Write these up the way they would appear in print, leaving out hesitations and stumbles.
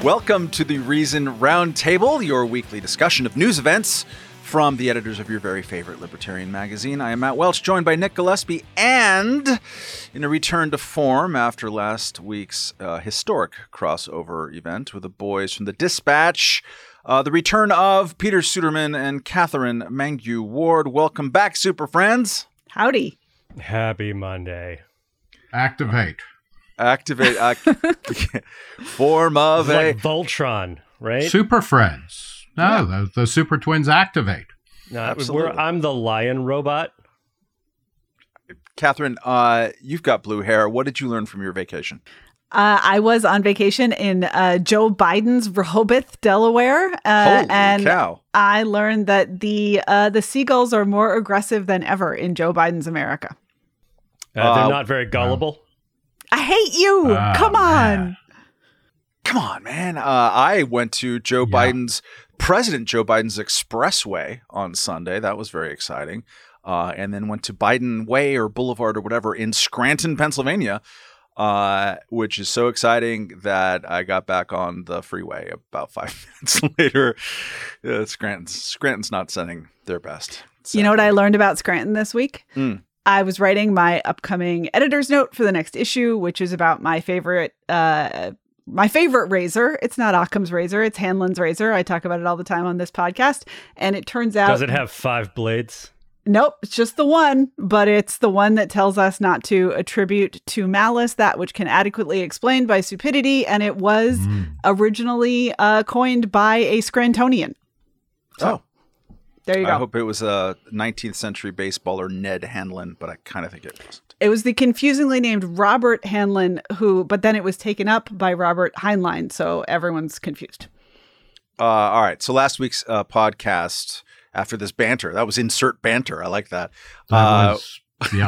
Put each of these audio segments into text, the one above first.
Welcome to the Reason Roundtable, your weekly discussion of news events from the editors of your very favorite libertarian magazine. I am Matt Welch, joined by Nick Gillespie, and in a return to form after last week's historic crossover event with the boys from the Dispatch, the return of Peter Suderman and Catherine Mangu-Ward. Welcome back, super friends. Howdy. Happy Monday. Activate. Form of it's a... like Voltron, right? Super Friends. No, the Super Twins activate. No, Absolutely. I'm the lion robot. Catherine, you've got blue hair. What did you learn from your vacation? I was on vacation in Joe Biden's Rehoboth, Delaware, and cow. I learned that the seagulls are more aggressive than ever in Joe Biden's America. They're not very gullible. I hate you. Come on. Man. Come on, man. I went to President Joe Biden's Expressway on Sunday. That was very exciting. And then went to Biden Way or Boulevard or whatever in Scranton, Pennsylvania, which is so exciting that I got back on the freeway about 5 minutes later. Scranton's not sending their best. You know what I learned about Scranton this week? I was writing my upcoming editor's note for the next issue, which is about my favorite razor. It's not Occam's razor. It's Hanlon's razor. I talk about it all the time on this podcast. And it turns out... Does it have 5 blades? Nope, it's just the one, but it's the one that tells us not to attribute to malice that which can adequately explain by stupidity. And it was originally coined by a Scrantonian. So, there you go. I hope it was a 19th century baseballer, Ned Hanlon, but I kind of think it wasn't. It was the confusingly named Robert Hanlon, but then it was taken up by Robert Heinlein, so everyone's confused. All right, so last week's podcast, after this banter, that was insert banter. I like that. Last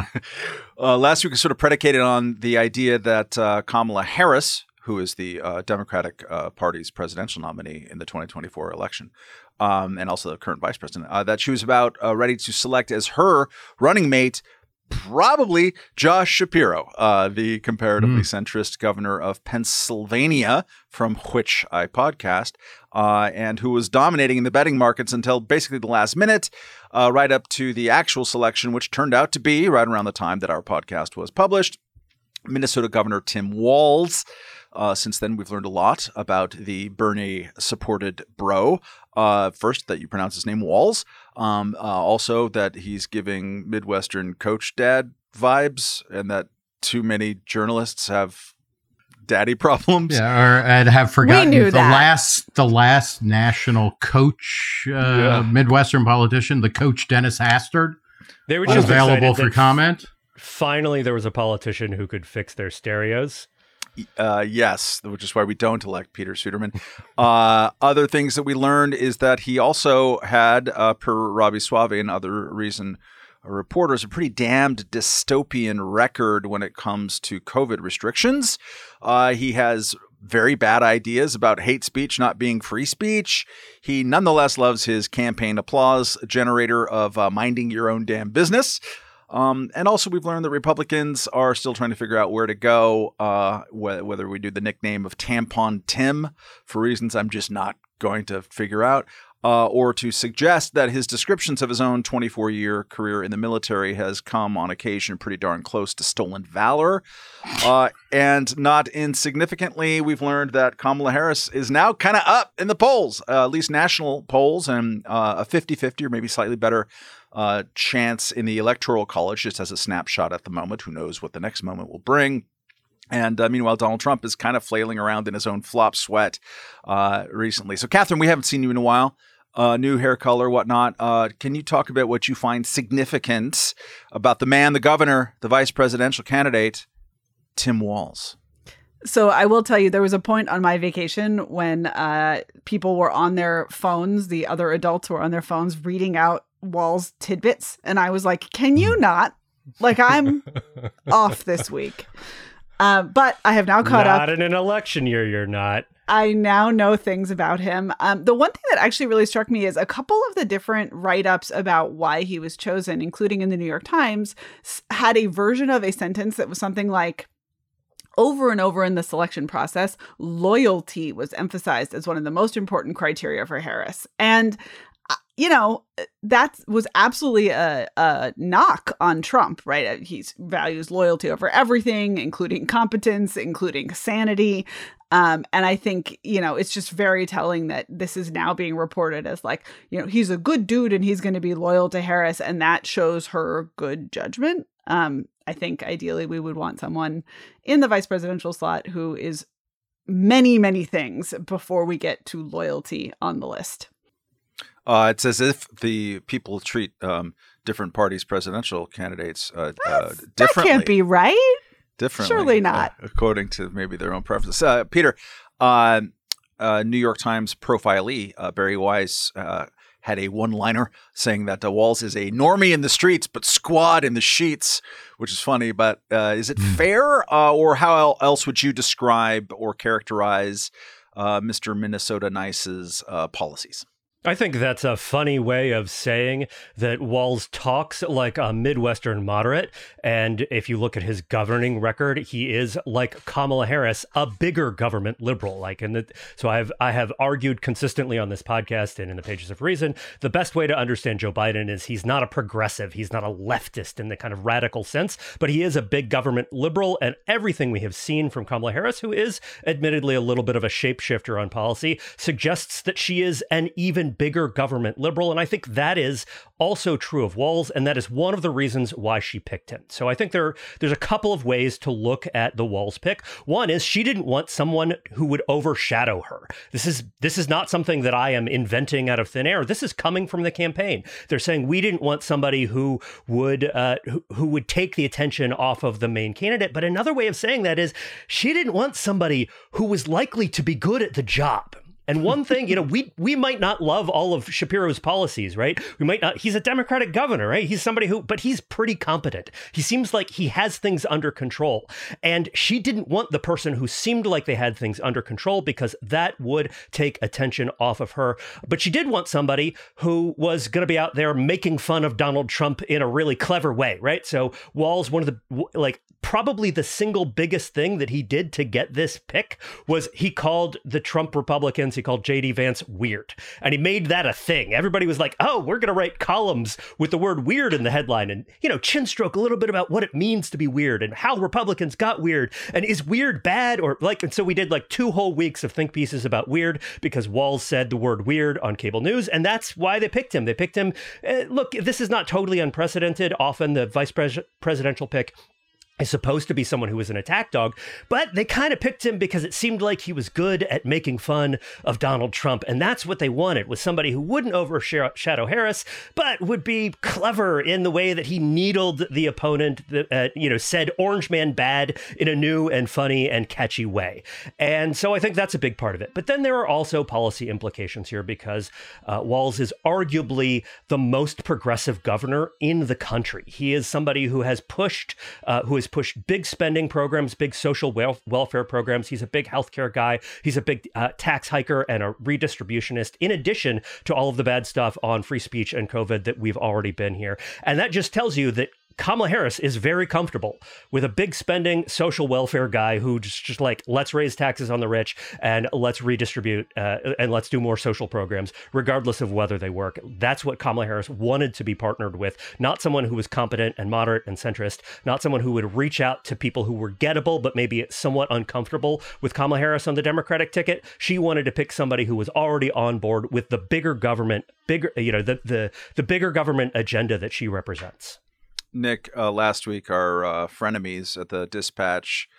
week was sort of predicated on the idea that Kamala Harris, who is the Democratic Party's presidential nominee in the 2024 election, and also the current vice president, that she was about ready to select as her running mate probably Josh Shapiro, the comparatively centrist governor of Pennsylvania, from which I podcast, and who was dominating in the betting markets until basically the last minute, right up to the actual selection, which turned out to be right around the time that our podcast was published, Minnesota Governor Tim Walz. Since then, we've learned a lot about the Bernie-supported bro. First, that you pronounce his name Walz. Also, that he's giving Midwestern coach dad vibes, and that too many journalists have daddy problems. Yeah, and have forgotten knew the last national coach, Midwestern politician, the coach Dennis Hastert, They were was just available excited for that comment. finally there was a politician who could fix their stereos. Yes, which is why we don't elect Peter Suderman. Other things that we learned is that he also had, per Robbie Suave and other Reason reporters, a pretty damned dystopian record when it comes to COVID restrictions. He has very bad ideas about hate speech not being free speech. He nonetheless loves his campaign applause generator of minding your own damn business. And also we've learned that Republicans are still trying to figure out where to go, whether we do the nickname of Tampon Tim for reasons I'm just not going to figure out, or to suggest that his descriptions of his own 24-year career in the military has come on occasion pretty darn close to stolen valor. And not insignificantly, we've learned that Kamala Harris is now kind of up in the polls, at least national polls, and a 50-50 or maybe slightly better chance in the Electoral College, just as a snapshot at the moment. Who knows what the next moment will bring. And meanwhile, Donald Trump is kind of flailing around in his own flop sweat recently. So, Catherine, we haven't seen you in a while. New hair color, whatnot. Can you talk about what you find significant about the man, the governor, the vice presidential candidate, Tim Walz? So I will tell you, there was a point on my vacation when people were on their phones, the other adults were on their phones reading out Walz tidbits. And I was like, can you not? Like, I'm off this week. But I have now caught up. Not in an election year, you're not. I now know things about him. The one thing that actually really struck me is a couple of the different write-ups about why he was chosen, including in the New York Times, had a version of a sentence that was something like, over and over in the selection process, loyalty was emphasized as one of the most important criteria for Harris. And, that was absolutely a knock on Trump, right? He values loyalty over everything, including competence, including sanity. And I think, it's just very telling that this is now being reported as like, he's a good dude and he's going to be loyal to Harris. And that shows her good judgment. I think ideally we would want someone in the vice presidential slot who is many, many things before we get to loyalty on the list. It's as if the people treat different parties' presidential candidates differently. That can't be right. Differently. Surely not. According to maybe their own preferences. Peter, New York Times profilee Barry Weiss had a one-liner saying that Walz is a normie in the streets, but squad in the sheets, which is funny. But is it fair, or how else would you describe or characterize Mr. Minnesota Nice's policies? I think that's a funny way of saying that Walz talks like a Midwestern moderate. And if you look at his governing record, he is like Kamala Harris, a bigger government liberal. So I have argued consistently on this podcast and in the Pages of Reason, the best way to understand Joe Biden is he's not a progressive. He's not a leftist in the kind of radical sense, but he is a big government liberal. And everything we have seen from Kamala Harris, who is admittedly a little bit of a shapeshifter on policy, suggests that she is an even bigger government liberal. And I think that is also true of Walz, and that is one of the reasons why she picked him. So I think there's a couple of ways to look at the Walz pick. One is she didn't want someone who would overshadow her. This is not something that I am inventing out of thin air. This is coming from the campaign. They're saying we didn't want somebody who would take the attention off of the main candidate. But another way of saying that is she didn't want somebody who was likely to be good at the job. And one thing, we might not love all of Shapiro's policies, right? We might not. He's a Democratic governor, right? He's somebody but he's pretty competent. He seems like he has things under control. And she didn't want the person who seemed like they had things under control because that would take attention off of her. But she did want somebody who was going to be out there making fun of Donald Trump in a really clever way, right? So Walz, one of the, probably the single biggest thing that he did to get this pick was he called the Trump Republicans, he called J.D. Vance weird. And he made that a thing. Everybody was like, oh, we're going to write columns with the word weird in the headline and, chin stroke a little bit about what it means to be weird and how Republicans got weird. And is weird bad? And so we did 2 whole weeks of think pieces about weird because Walz said the word weird on cable news. And that's why they picked him. They picked him. Look, this is not totally unprecedented. Often the vice presidential pick is supposed to be someone who was an attack dog, but they kind of picked him because it seemed like he was good at making fun of Donald Trump. And that's what they wanted, was somebody who wouldn't overshadow Harris, but would be clever in the way that he needled the opponent, said Orange Man bad in a new and funny and catchy way. And so I think that's a big part of it. But then there are also policy implications here because Walz is arguably the most progressive governor in the country. He is somebody who has pushed big spending programs, big social welfare programs. He's a big healthcare guy. He's a big tax hiker and a redistributionist, in addition to all of the bad stuff on free speech and COVID that we've already been here. And that just tells you that Kamala Harris is very comfortable with a big spending social welfare guy who just let's raise taxes on the rich and let's redistribute and let's do more social programs, regardless of whether they work. That's what Kamala Harris wanted to be partnered with, not someone who was competent and moderate and centrist, not someone who would reach out to people who were gettable, but maybe somewhat uncomfortable with Kamala Harris on the Democratic ticket. She wanted to pick somebody who was already on board with the bigger government, the bigger government agenda that she represents. Nick, last week, our frenemies at the Dispatch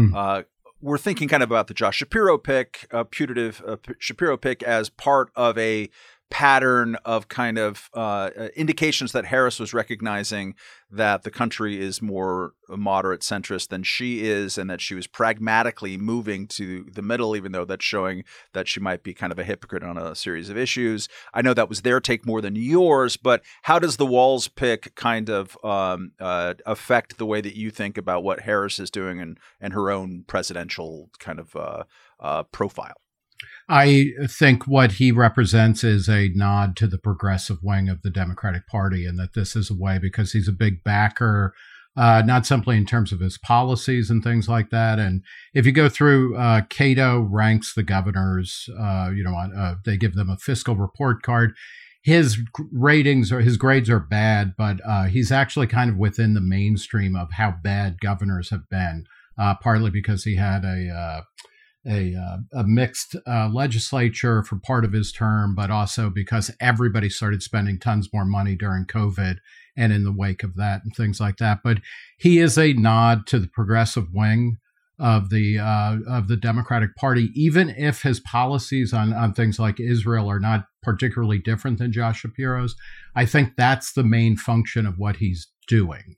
were thinking kind of about the Josh Shapiro pick, putative Shapiro pick, as part of a pattern of kind of indications that Harris was recognizing that the country is more moderate centrist than she is, and that she was pragmatically moving to the middle, even though that's showing that she might be kind of a hypocrite on a series of issues. I know that was their take more than yours, but how does the Walz pick kind of affect the way that you think about what Harris is doing and her own presidential kind of profile? I think what he represents is a nod to the progressive wing of the Democratic Party, and that this is a way, because he's a big backer not simply in terms of his policies and things like that. And if you go through, Cato ranks the governors, they give them a fiscal report card. His his grades are bad, but he's actually kind of within the mainstream of how bad governors have been, partly because he had a mixed legislature for part of his term, but also because everybody started spending tons more money during COVID and in the wake of that and things like that. But he is a nod to the progressive wing of the Democratic Party, even if his policies on things like Israel are not particularly different than Josh Shapiro's. I think that's the main function of what he's doing.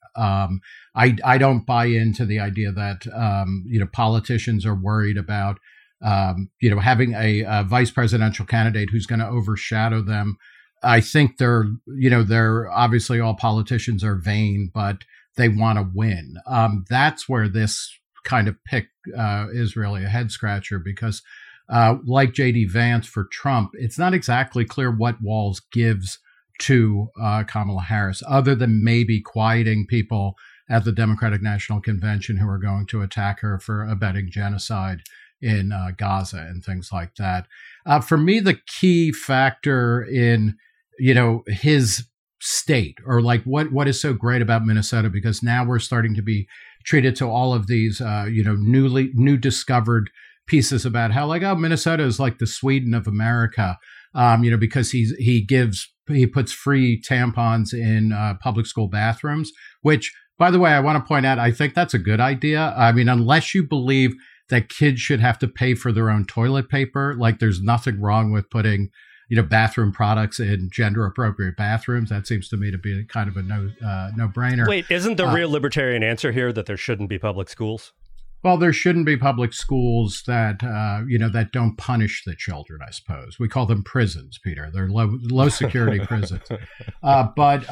I don't buy into the idea that politicians are worried about having a vice presidential candidate who's going to overshadow them. I think they're obviously all politicians are vain, but they want to win. That's where this kind of pick is really a head scratcher, because like J.D. Vance for Trump, it's not exactly clear what Walz gives to Kamala Harris, other than maybe quieting people at the Democratic National Convention who are going to attack her for abetting genocide in Gaza and things like that. For me, the key factor in his state, or like what is so great about Minnesota, because now we're starting to be treated to all of these new discovered pieces about how Minnesota is like the Sweden of America, because he puts free tampons in public school bathrooms, which, by the way, I want to point out, I think that's a good idea. I mean, unless you believe that kids should have to pay for their own toilet paper, like there's nothing wrong with putting bathroom products in gender appropriate bathrooms. That seems to me to be kind of a no brainer. Wait, isn't the real libertarian answer here that there shouldn't be public schools? Well, there shouldn't be public schools that that don't punish the children, I suppose. We call them prisons, Peter. They're low security prisons. But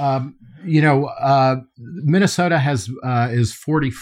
Minnesota is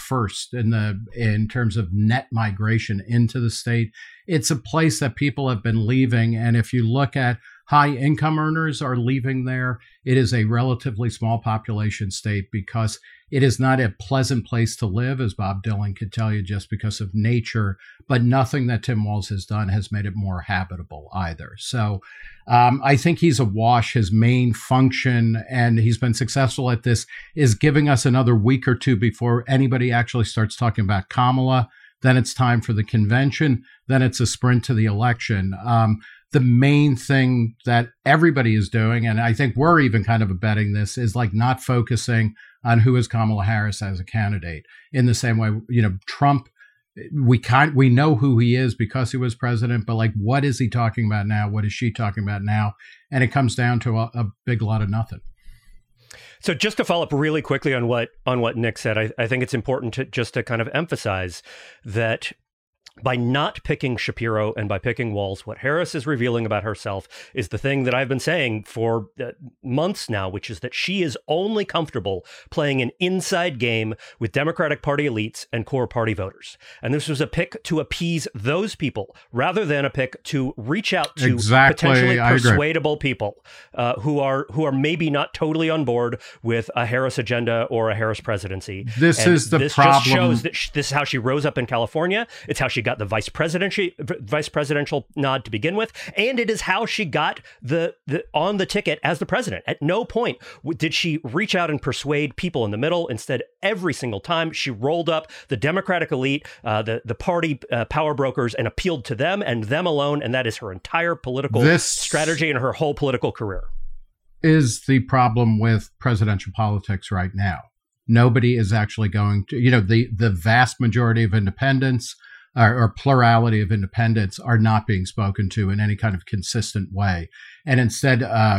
41st in terms of net migration into the state. It's a place that people have been leaving, and if you look at high income earners are leaving there, it is a relatively small population state because it is not a pleasant place to live, as Bob Dylan could tell you, just because of nature, but nothing that Tim Walz has done has made it more habitable either. So I think he's a wash. His main function, and he's been successful at this, is giving us another week or two before anybody actually starts talking about Kamala. Then it's time for the convention. Then it's a sprint to the election. The main thing that everybody is doing, and I think we're even kind of abetting this, is like not focusing on who is Kamala Harris as a candidate. In the same way, Trump, we know who he is because he was president, but like, what is he talking about now? What is she talking about now? And it comes down to a big lot of nothing. So just to follow up really quickly on what Nick said, I think it's important to kind of emphasize that by not picking Shapiro and by picking Walz, what Harris is revealing about herself is the thing that I've been saying for months now, which is that she is only comfortable playing an inside game with Democratic Party elites and core party voters. And this was a pick to appease those people rather than a pick to reach out to potentially persuadable people who are maybe not totally on board with a Harris agenda or a Harris presidency. This just shows that this is how she rose up in California. It's how she got the vice presidential nod to begin with, and it is how she got the on the ticket as the president. At no point did she reach out and persuade people in the middle. Instead, every single time she rolled up the Democratic elite, the party power brokers, and appealed to them and them alone, and that is her entire political strategy and her whole political career. Is the problem with presidential politics right now. Nobody is actually going to, the vast majority of independents or plurality of independents are not being spoken to in any kind of consistent way. And instead,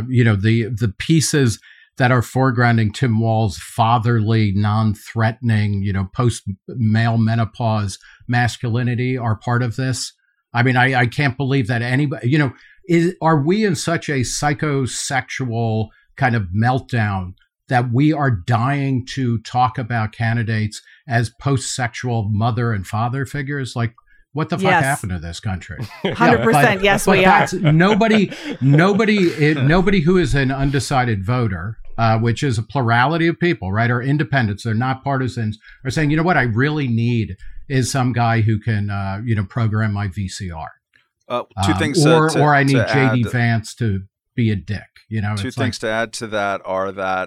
the pieces that are foregrounding Tim Walz's fatherly, non-threatening, post-male menopause masculinity are part of this. I mean, I can't believe that anybody, are we in such a psychosexual kind of meltdown that we are dying to talk about candidates as post-sexual mother and father figures? Like, what the fuck happened to this country? 100%. Yes, we are. Nobody who is an undecided voter, which is a plurality of people, right, are independents. They're not partisans, are saying, you know what I really need is some guy who can, program my VCR. Two things. Or I need JD Vance to be a dick. Two things to add to that are that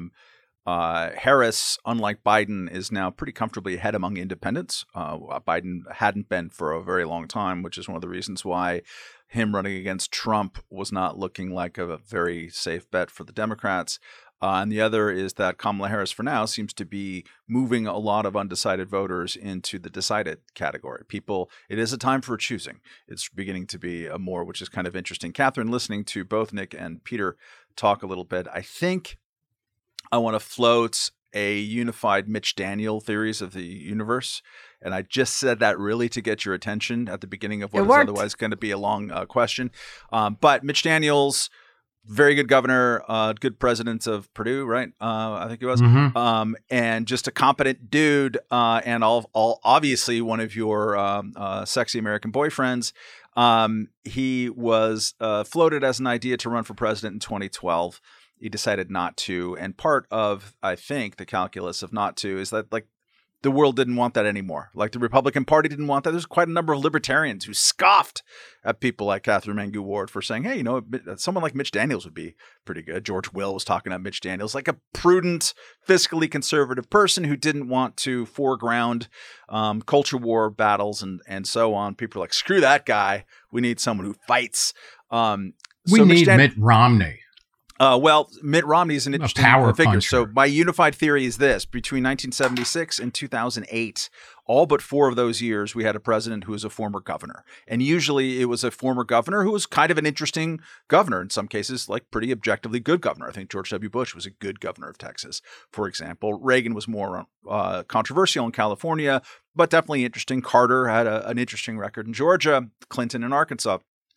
Harris, unlike Biden, is now pretty comfortably ahead among independents. Biden hadn't been for a very long time, which is one of the reasons why him running against Trump was not looking like a very safe bet for the Democrats. And the other is that Kamala Harris, for now, seems to be moving a lot of undecided voters into the decided category. It is a time for choosing. It's beginning to be a more, which is kind of interesting. Catherine, listening to both Nick and Peter talk a little bit, I think I want to float a unified Mitch Daniel theories of the universe. And I just said that really to get your attention at the beginning of what is otherwise going to be a long question. But Mitch Daniels, very good governor, good president of Purdue, right? I think he was. Mm-hmm. And just a competent dude, and all obviously one of your sexy American boyfriends. He was floated as an idea to run for president in 2012. He decided not to. And part of, I think, the calculus of not to is that, like, the world didn't want that anymore. Like, the Republican Party didn't want that. There's quite a number of libertarians who scoffed at people like Catherine Mangu Ward for saying, hey, someone like Mitch Daniels would be pretty good. George Will was talking about Mitch Daniels, like a prudent, fiscally conservative person who didn't want to foreground culture war battles and so on. People are like, screw that guy. We need someone who fights. We need Mitt Romney. Well, Mitt Romney is an interesting power figure. puncher. So my unified theory is this. Between 1976 and 2008, all but 4 of those years, we had a president who was a former governor. And usually it was a former governor who was kind of an interesting governor. In some cases, like pretty objectively good governor. I think George W. Bush was a good governor of Texas, for example. Reagan was more controversial in California, but definitely interesting. Carter had an interesting record in Georgia, Clinton in Arkansas.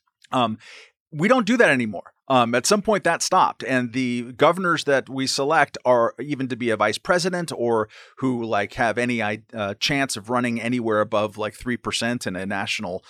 We don't do that anymore. At some point that stopped, and the governors that we select are even to be a vice president or who like have any chance of running anywhere above like 3% in a national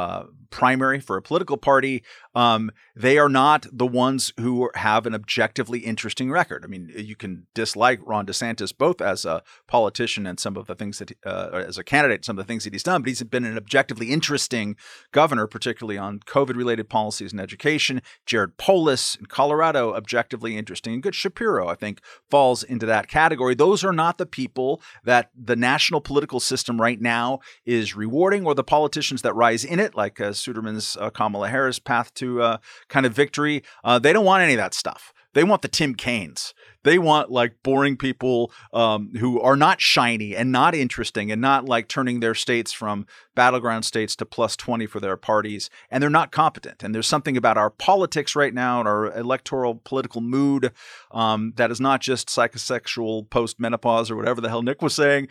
primary for a political party. They are not the ones who have an objectively interesting record. I mean, you can dislike Ron DeSantis both as a politician and some of the things that as a candidate, some of the things that he's done, but he's been an objectively interesting governor, particularly on COVID-related policies and education. Jared Polis in Colorado, objectively interesting. And good. Shapiro, I think, falls into that category. Those are not the people that the national political system right now is rewarding, or the politicians that rise in it, like Suderman's Kamala Harris path to kind of victory. They don't want any of that stuff. They want the Tim Kaines. They want like boring people who are not shiny and not interesting and not like turning their states from battleground states to plus 20 for their parties. And they're not competent. And there's something about our politics right now and our electoral political mood that is not just psychosexual post-menopause or whatever the hell Nick was saying,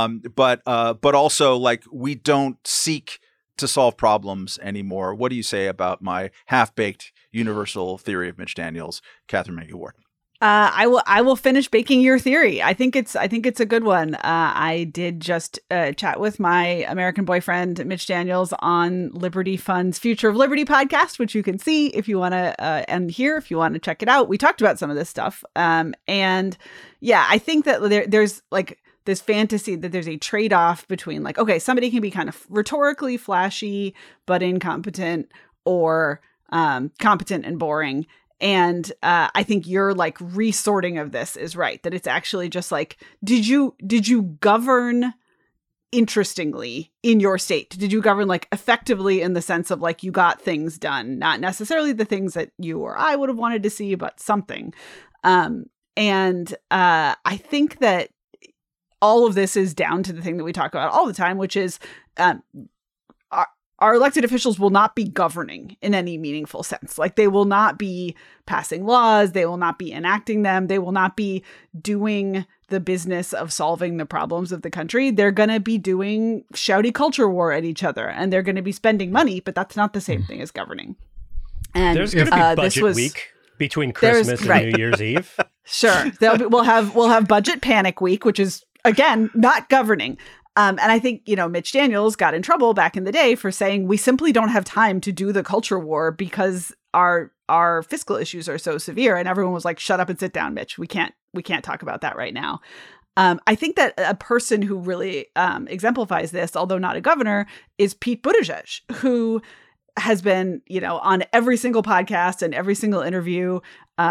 but also like we don't seek to solve problems anymore. What do you say about my half-baked universal theory of Mitch Daniels, Catherine Mangu Ward? I will finish baking your theory. I think it's a good one. I did just chat with my American boyfriend Mitch Daniels on Liberty Fund's Future of Liberty podcast, which you can see if you want to and hear if you want to check it out. We talked about some of this stuff, and yeah, I think that there's like this fantasy that there's a trade-off between like, okay, somebody can be kind of rhetorically flashy but incompetent, or competent and boring. And I think your like resorting of this is right, that it's actually just like, did you govern interestingly in your state? Did you govern like effectively in the sense of like you got things done, not necessarily the things that you or I would have wanted to see, but something. And I think that all of this is down to the thing that we talk about all the time, which is our elected officials will not be governing in any meaningful sense. Like they will not be passing laws. They will not be enacting them. They will not be doing the business of solving the problems of the country. They're going to be doing shouty culture war at each other, and they're going to be spending money, but that's not the same thing as governing. And there's going to be budget week between Christmas and New Year's Eve. Sure. We'll have budget panic week, which is, again, not governing. And I think, Mitch Daniels got in trouble back in the day for saying we simply don't have time to do the culture war because our fiscal issues are so severe. And everyone was like, shut up and sit down, Mitch. We can't talk about that right now. I think that a person who really exemplifies this, although not a governor, is Pete Buttigieg, who has been, on every single podcast and every single interview.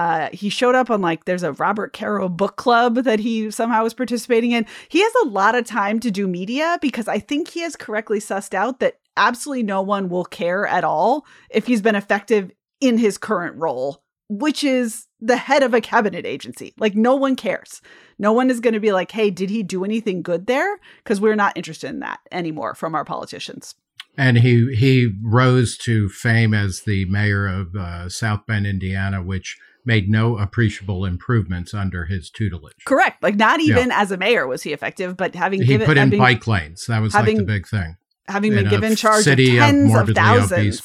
He showed up on there's a Robert Caro book club that he somehow was participating in. He has a lot of time to do media because I think he has correctly sussed out that absolutely no one will care at all if he's been effective in his current role, which is the head of a cabinet agency. No one cares. No one is going to be like, hey, did he do anything good there? Because we're not interested in that anymore from our politicians. And he rose to fame as the mayor of South Bend, Indiana, which made no appreciable improvements under his tutelage. Correct. Not even as a mayor was he effective, but he put in bike lanes. That was the big thing. Having been given charge of tens of thousands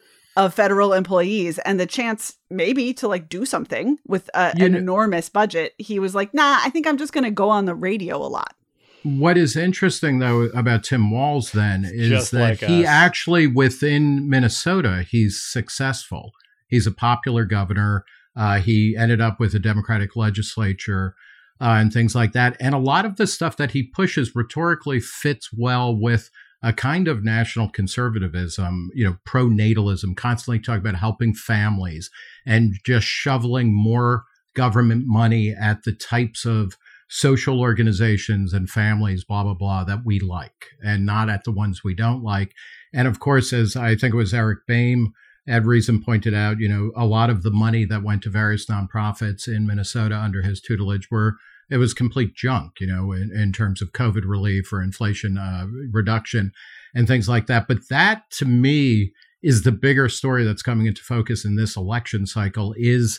of federal employees and the chance maybe to like do something with an enormous budget, he was like, nah, I think I'm just going to go on the radio a lot. What is interesting, though, about Tim Walz then is just that he actually, within Minnesota, he's successful. He's a popular governor. He ended up with a Democratic legislature and things like that. And a lot of the stuff that he pushes rhetorically fits well with a kind of national conservatism, pronatalism, constantly talking about helping families and just shoveling more government money at the types of social organizations and families, blah, blah, blah, that we like, and not at the ones we don't like. And of course, as I think it was Eric Boehm, Ed Reason pointed out, a lot of the money that went to various nonprofits in Minnesota under his tutelage it was complete junk, in terms of COVID relief or inflation reduction and things like that. But that, to me, is the bigger story that's coming into focus in this election cycle is,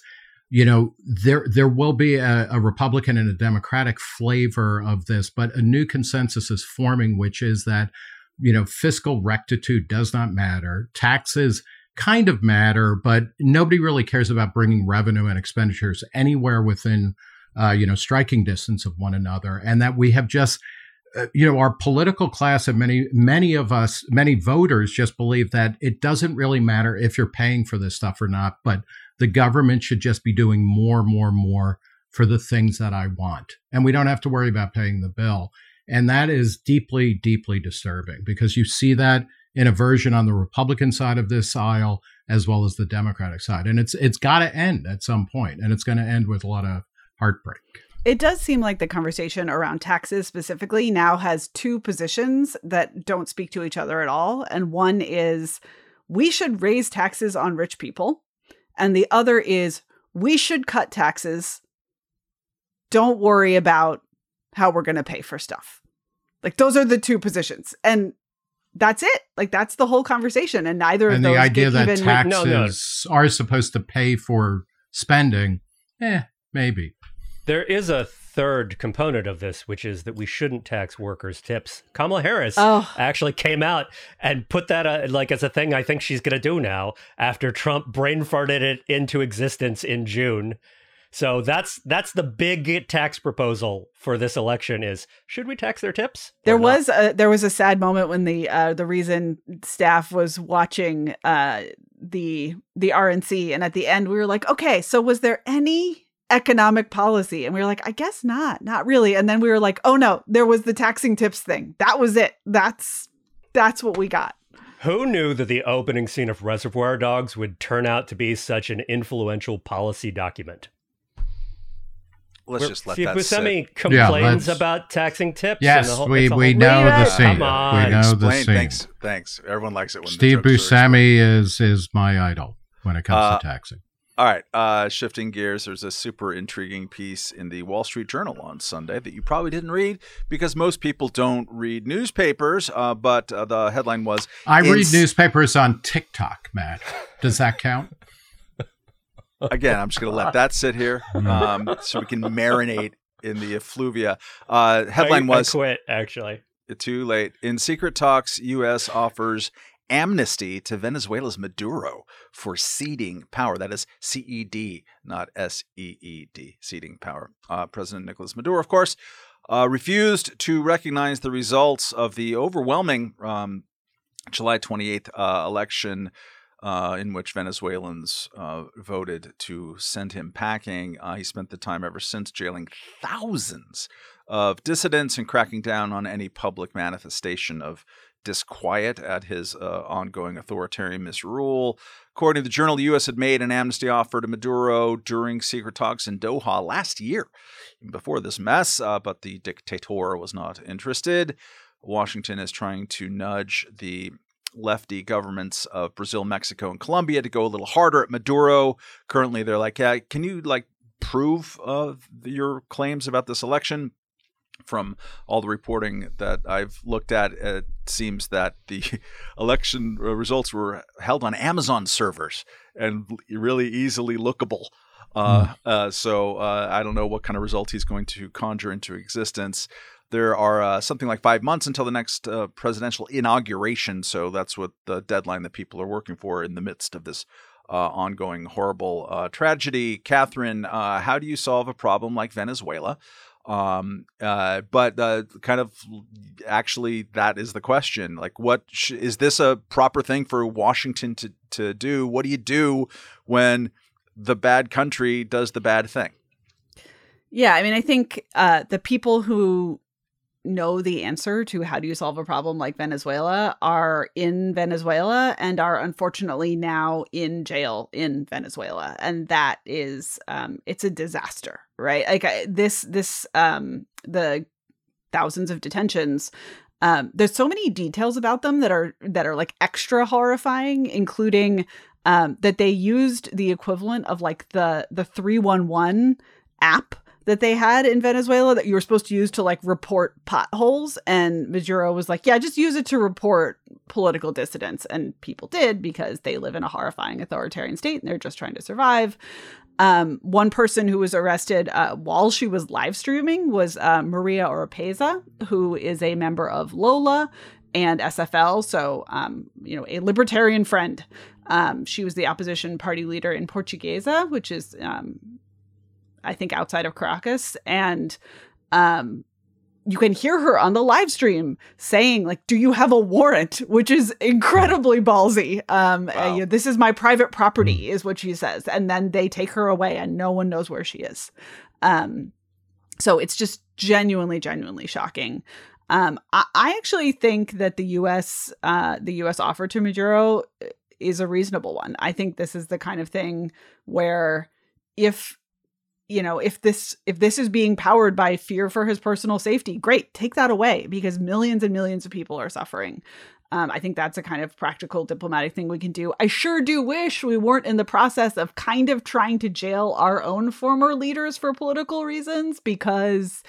there will be a Republican and a Democratic flavor of this, but a new consensus is forming, which is that, fiscal rectitude does not matter. Taxes kind of matter, but nobody really cares about bringing revenue and expenditures anywhere within, striking distance of one another. And that we have just, our political class and many voters just believe that it doesn't really matter if you're paying for this stuff or not, but the government should just be doing more for the things that I want. And we don't have to worry about paying the bill. And that is deeply, deeply disturbing because you see that in a version on the Republican side of this aisle as well as the Democratic side. And it's got to end at some point, and it's going to end with a lot of heartbreak. It does seem like the conversation around taxes specifically now has two positions that don't speak to each other at all. And one is we should raise taxes on rich people. And the other is we should cut taxes. Don't worry about how we're going to pay for stuff. Those are the two positions. And that's it. That's the whole conversation. And neither of those. And the idea that even taxes are supposed to pay for spending, maybe. There is a third component of this, which is that we shouldn't tax workers' tips. Kamala Harris actually came out and put that as a thing I think she's going to do now after Trump brain farted it into existence in June. So that's the big tax proposal for this election is, should we tax their tips? There was a sad moment when the Reason staff was watching the RNC, and at the end we were like, okay, so was there any economic policy? And we were like, I guess not really. And then we were like, oh no, there was the taxing tips thing. That was it. That's what we got. Who knew that the opening scene of Reservoir Dogs would turn out to be such an influential policy document? Let's just let that Buscemi complains about taxing tips. Yes, we know the scene. Come on. We know the scene. Thanks. Everyone likes it when Steve Buscemi is my idol when it comes to taxing. All right, shifting gears, there's a super intriguing piece in the Wall Street Journal on Sunday that you probably didn't read because most people don't read newspapers, but the headline was... I read newspapers on TikTok, Matt. Does that count? Again, I'm just going to let that sit here so we can marinate in the effluvia. Headline was... I quit, actually. Too late. In secret talks, U.S. offers amnesty to Venezuela's Maduro for ceding power. That is CED, not SEED, ceding power. President Nicolas Maduro, of course, refused to recognize the results of the overwhelming July 28th election in which Venezuelans voted to send him packing. He spent the time ever since jailing thousands of dissidents and cracking down on any public manifestation of disquiet at his ongoing authoritarian misrule. According to the Journal, the U.S. had made an amnesty offer to Maduro during secret talks in Doha last year, before this mess, but the dictator was not interested. Washington is trying to nudge the lefty governments of Brazil, Mexico, and Colombia to go a little harder at Maduro. Currently, they're like, can you prove your claims about this election? From all the reporting that I've looked at, it seems that the election results were held on Amazon servers and really easily lookable. So I don't know what kind of result he's going to conjure into existence. There are something like 5 months until the next presidential inauguration. So that's what the deadline that people are working for in the midst of this ongoing horrible tragedy. Catherine, how do you solve a problem like Venezuela? But kind of actually that is the question. Is this a proper thing for Washington to do? What do you do when the bad country does the bad thing? Yeah, I mean, I think the people who know the answer to how do you solve a problem like Venezuela are in Venezuela and are unfortunately now in jail in Venezuela. And that is, it's a disaster, right? The thousands of detentions, there's so many details about them that are like extra horrifying, including that they used the equivalent of like the 311 app that they had in Venezuela that you were supposed to use to report potholes. And Maduro was like, yeah, just use it to report political dissidents. And people did, because they live in a horrifying authoritarian state and they're just trying to survive. One person who was arrested while she was live streaming was Maria Oropeza, who is a member of Lola and SFL. So, a libertarian friend. She was the opposition party leader in Portuguesa, which is, I think, outside of Caracas. And you can hear her on the live stream saying, do you have a warrant? Which is incredibly ballsy. Wow. This is my private property, is what she says. And then they take her away and no one knows where she is. So it's just genuinely shocking. I actually think that the U.S. offer to Maduro is a reasonable one. I think this is the kind of thing where if this is being powered by fear for his personal safety, great, take that away, because millions and millions of people are suffering. I think that's a kind of practical diplomatic thing we can do. I sure do wish we weren't in the process of kind of trying to jail our own former leaders for political reasons, because,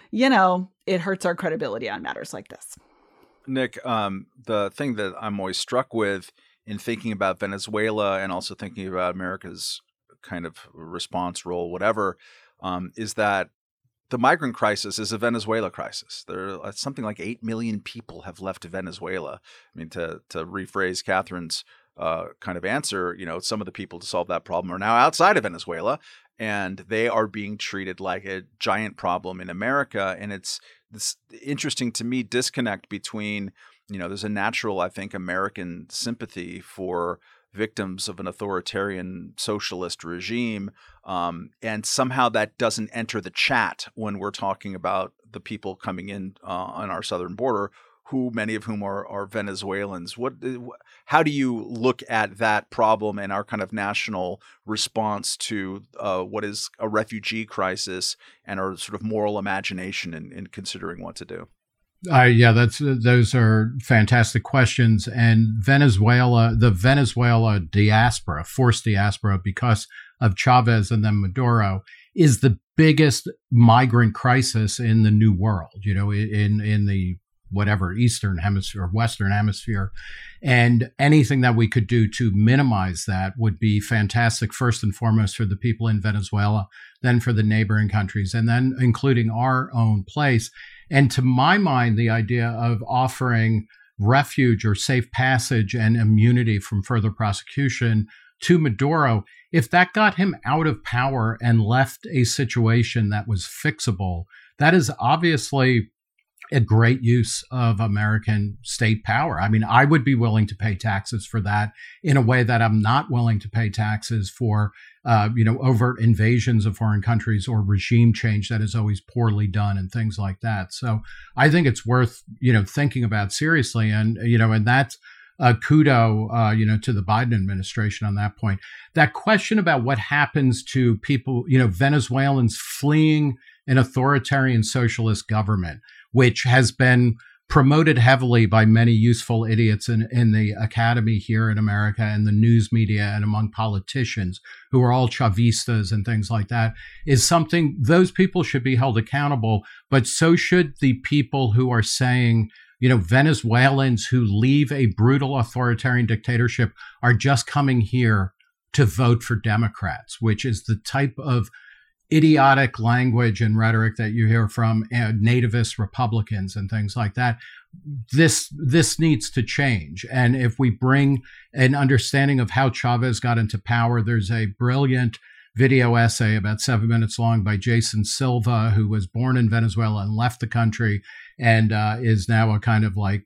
it hurts our credibility on matters like this. Nick, the thing that I'm always struck with in thinking about Venezuela and also thinking about America's kind of response role, whatever, is that the migrant crisis is a Venezuela crisis. There are something like 8 million people have left Venezuela. I mean, to rephrase Catherine's kind of answer, some of the people to solve that problem are now outside of Venezuela, and they are being treated like a giant problem in America. And it's this interesting to me disconnect between, there's a natural, I think, American sympathy for victims of an authoritarian socialist regime. And somehow that doesn't enter the chat when we're talking about the people coming in on our southern border, many of whom are Venezuelans. How do you look at that problem and our kind of national response to what is a refugee crisis and our sort of moral imagination in considering what to do? Those are fantastic questions. And the Venezuela diaspora, forced diaspora, because of Chavez and then Maduro, is the biggest migrant crisis in the New World, in the whatever Eastern Hemisphere, Western Hemisphere. And anything that we could do to minimize that would be fantastic, first and foremost for the people in Venezuela, then for the neighboring countries, and then including our own place. And to my mind, the idea of offering refuge or safe passage and immunity from further prosecution to Maduro, if that got him out of power and left a situation that was fixable, that is obviously a great use of American state power. I mean, I would be willing to pay taxes for that in a way that I'm not willing to pay taxes for, overt invasions of foreign countries or regime change that is always poorly done and things like that. So I think it's worth, thinking about seriously. And that's kudo, to the Biden administration on that point. That question about what happens to people, Venezuelans fleeing an authoritarian socialist government, which has been promoted heavily by many useful idiots in the academy here in America and the news media and among politicians who are all Chavistas and things like that, is something those people should be held accountable. But so should the people who are saying, Venezuelans who leave a brutal authoritarian dictatorship are just coming here to vote for Democrats, which is the type of idiotic language and rhetoric that you hear from nativist Republicans and things like that. This needs to change. And if we bring an understanding of how Chavez got into power, there's a brilliant video essay about 7 minutes long by Jason Silva, who was born in Venezuela and left the country and is now a kind of like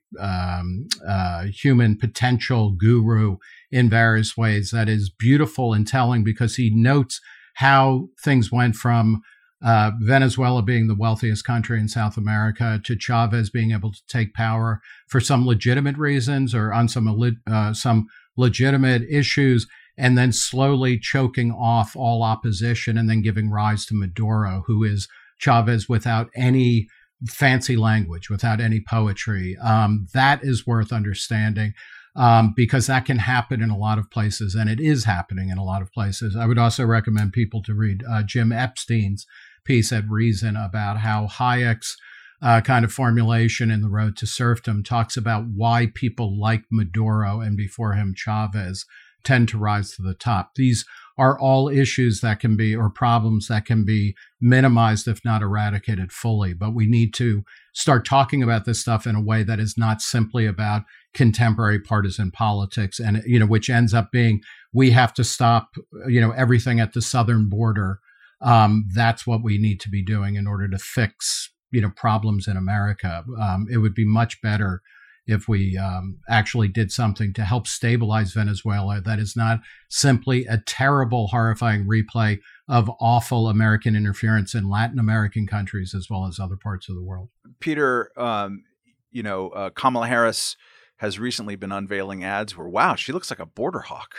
human potential guru in various ways. That is beautiful and telling because he notes how things went from Venezuela being the wealthiest country in South America to Chavez being able to take power for some legitimate reasons or on some legitimate issues, and then slowly choking off all opposition and then giving rise to Maduro, who is Chavez without any fancy language, without any poetry. That is worth understanding. Because that can happen in a lot of places, and it is happening in a lot of places. I would also recommend people to read Jim Epstein's piece at Reason about how Hayek's kind of formulation in The Road to Serfdom talks about why people like Maduro and before him Chavez tend to rise to the top. These are all issues that can be, or problems that can be minimized, if not eradicated fully. But we need to start talking about this stuff in a way that is not simply about contemporary partisan politics and, which ends up being, we have to stop, everything at the southern border. That's what we need to be doing in order to fix, problems in America. It would be much better if we actually did something to help stabilize Venezuela that is not simply a terrible, horrifying replay of awful American interference in Latin American countries as well as other parts of the world. Peter, Kamala Harris has recently been unveiling ads where, wow, she looks like a border hawk.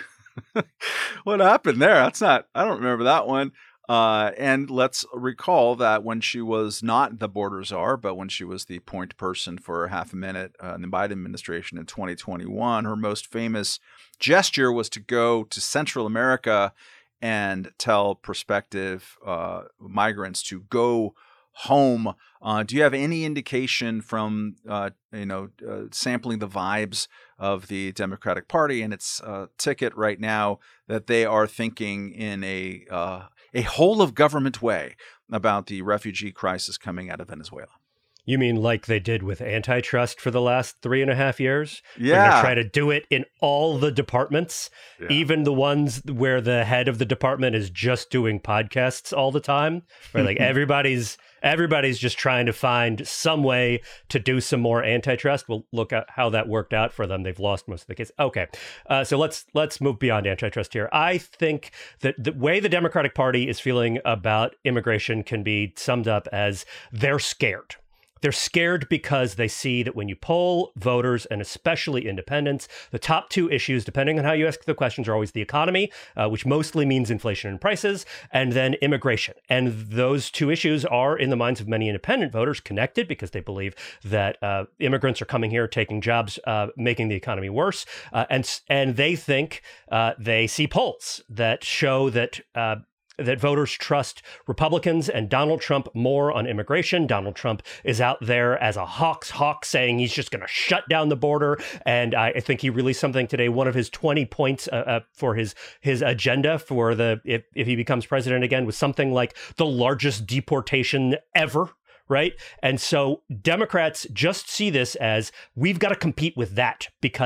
What happened there? I don't remember that one. And let's recall that when she was not the border czar, but when she was the point person for half a minute in the Biden administration in 2021, her most famous gesture was to go to Central America and tell prospective migrants to go home. Do you have any indication from sampling the vibes of the Democratic Party and its ticket right now that they are thinking in a whole of government way about the refugee crisis coming out of Venezuela? You mean like they did with antitrust for the last 3.5 years? Yeah. They're going to try to do it in all the departments, even the ones where the head of the department is just doing podcasts all the time. Right? Like everybody's just trying to find some way to do some more antitrust. We'll look at how that worked out for them. They've lost most of the case. Okay, so let's move beyond antitrust here. I think that the way the Democratic Party is feeling about immigration can be summed up as they're scared. They're scared because they see that when you poll voters, and especially independents, the top two issues, depending on how you ask the questions, are always the economy, which mostly means inflation and prices, and then immigration. And those two issues are, in the minds of many independent voters, connected because they believe that immigrants are coming here, taking jobs, making the economy worse. And they think they see polls that show that voters trust Republicans and Donald Trump more on immigration. Donald Trump is out there as a hawk's hawk saying he's just going to shut down the border. And I think he released something today, one of his 20 points for his agenda for if he becomes president again, was something like the largest deportation ever. Right. And so Democrats just see this as we've got to compete with that because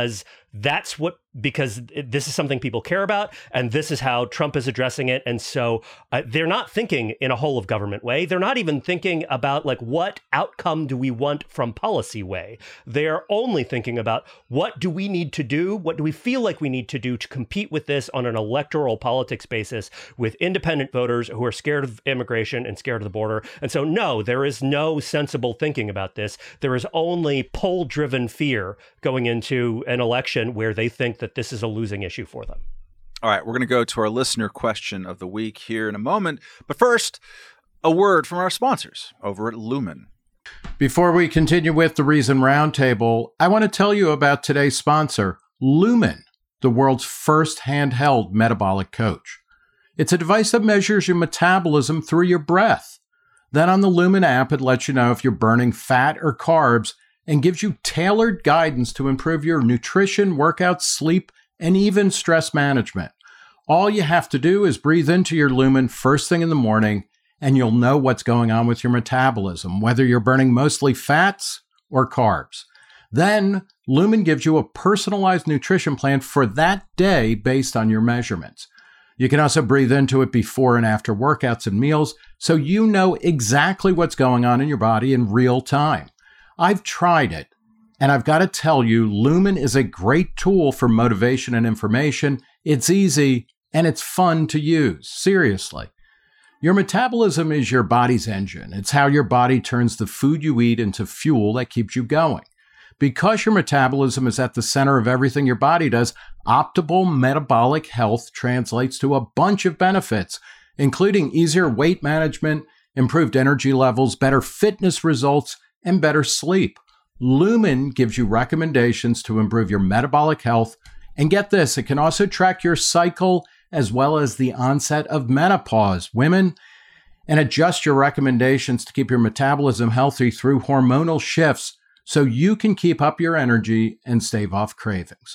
that's because this is something people care about, and this is how Trump is addressing it. And so they're not thinking in a whole of government way. They're not even thinking about like what outcome do we want from policy way. They're only thinking about what do we need to do? What do we feel like we need to do to compete with this on an electoral politics basis with independent voters who are scared of immigration and scared of the border? And so, no, there is no sensible thinking about this. There is only poll-driven fear going into an election where they think that this is a losing issue for them. All right, we're going to go to our listener question of the week here in a moment. But first, a word from our sponsors over at Lumen. Before we continue with the Reason Roundtable, I want to tell you about today's sponsor, Lumen, the world's first handheld metabolic coach. It's a device that measures your metabolism through your breath. Then on the Lumen app, it lets you know if you're burning fat or carbs and gives you tailored guidance to improve your nutrition, workout, sleep, and even stress management. All you have to do is breathe into your Lumen first thing in the morning, and you'll know what's going on with your metabolism, whether you're burning mostly fats or carbs. Then Lumen gives you a personalized nutrition plan for that day based on your measurements. You can also breathe into it before and after workouts and meals, so you know exactly what's going on in your body in real time. I've tried it, and I've got to tell you, Lumen is a great tool for motivation and information. It's easy, and it's fun to use. Seriously. Your metabolism is your body's engine. It's how your body turns the food you eat into fuel that keeps you going. Because your metabolism is at the center of everything your body does, optimal metabolic health translates to a bunch of benefits, including easier weight management, improved energy levels, better fitness results, and better sleep. Lumen gives you recommendations to improve your metabolic health. And get this, it can also track your cycle as well as the onset of menopause, women, and adjust your recommendations to keep your metabolism healthy through hormonal shifts so you can keep up your energy and stave off cravings.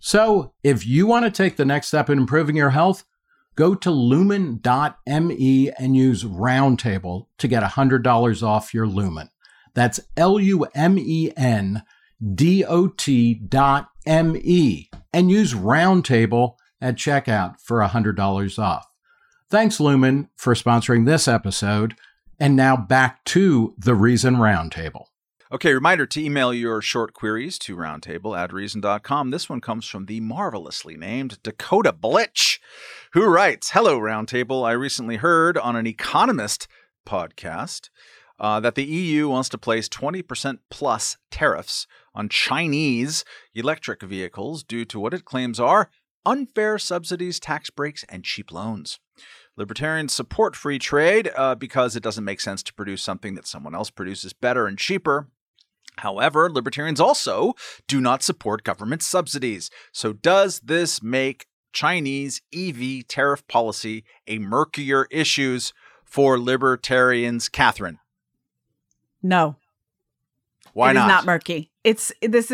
So if you want to take the next step in improving your health, go to lumen.me and use Roundtable to get $100 off your Lumen. That's LUMENDOT.me and use Roundtable at checkout for $100 off. Thanks, Lumen, for sponsoring this episode. And now back to the Reason Roundtable. Okay, reminder to email your short queries to roundtable@reason.com. This one comes from the marvelously named Dakota Blitch, who writes, "Hello, Roundtable. I recently heard on an Economist podcast that the EU wants to place 20% plus tariffs on Chinese electric vehicles due to what it claims are unfair subsidies, tax breaks, and cheap loans. Libertarians support free trade because it doesn't make sense to produce something that someone else produces better and cheaper. However, libertarians also do not support government subsidies. So does this make Chinese EV tariff policy a murkier issue for libertarians, Catherine?" No. Why not? It is not murky. This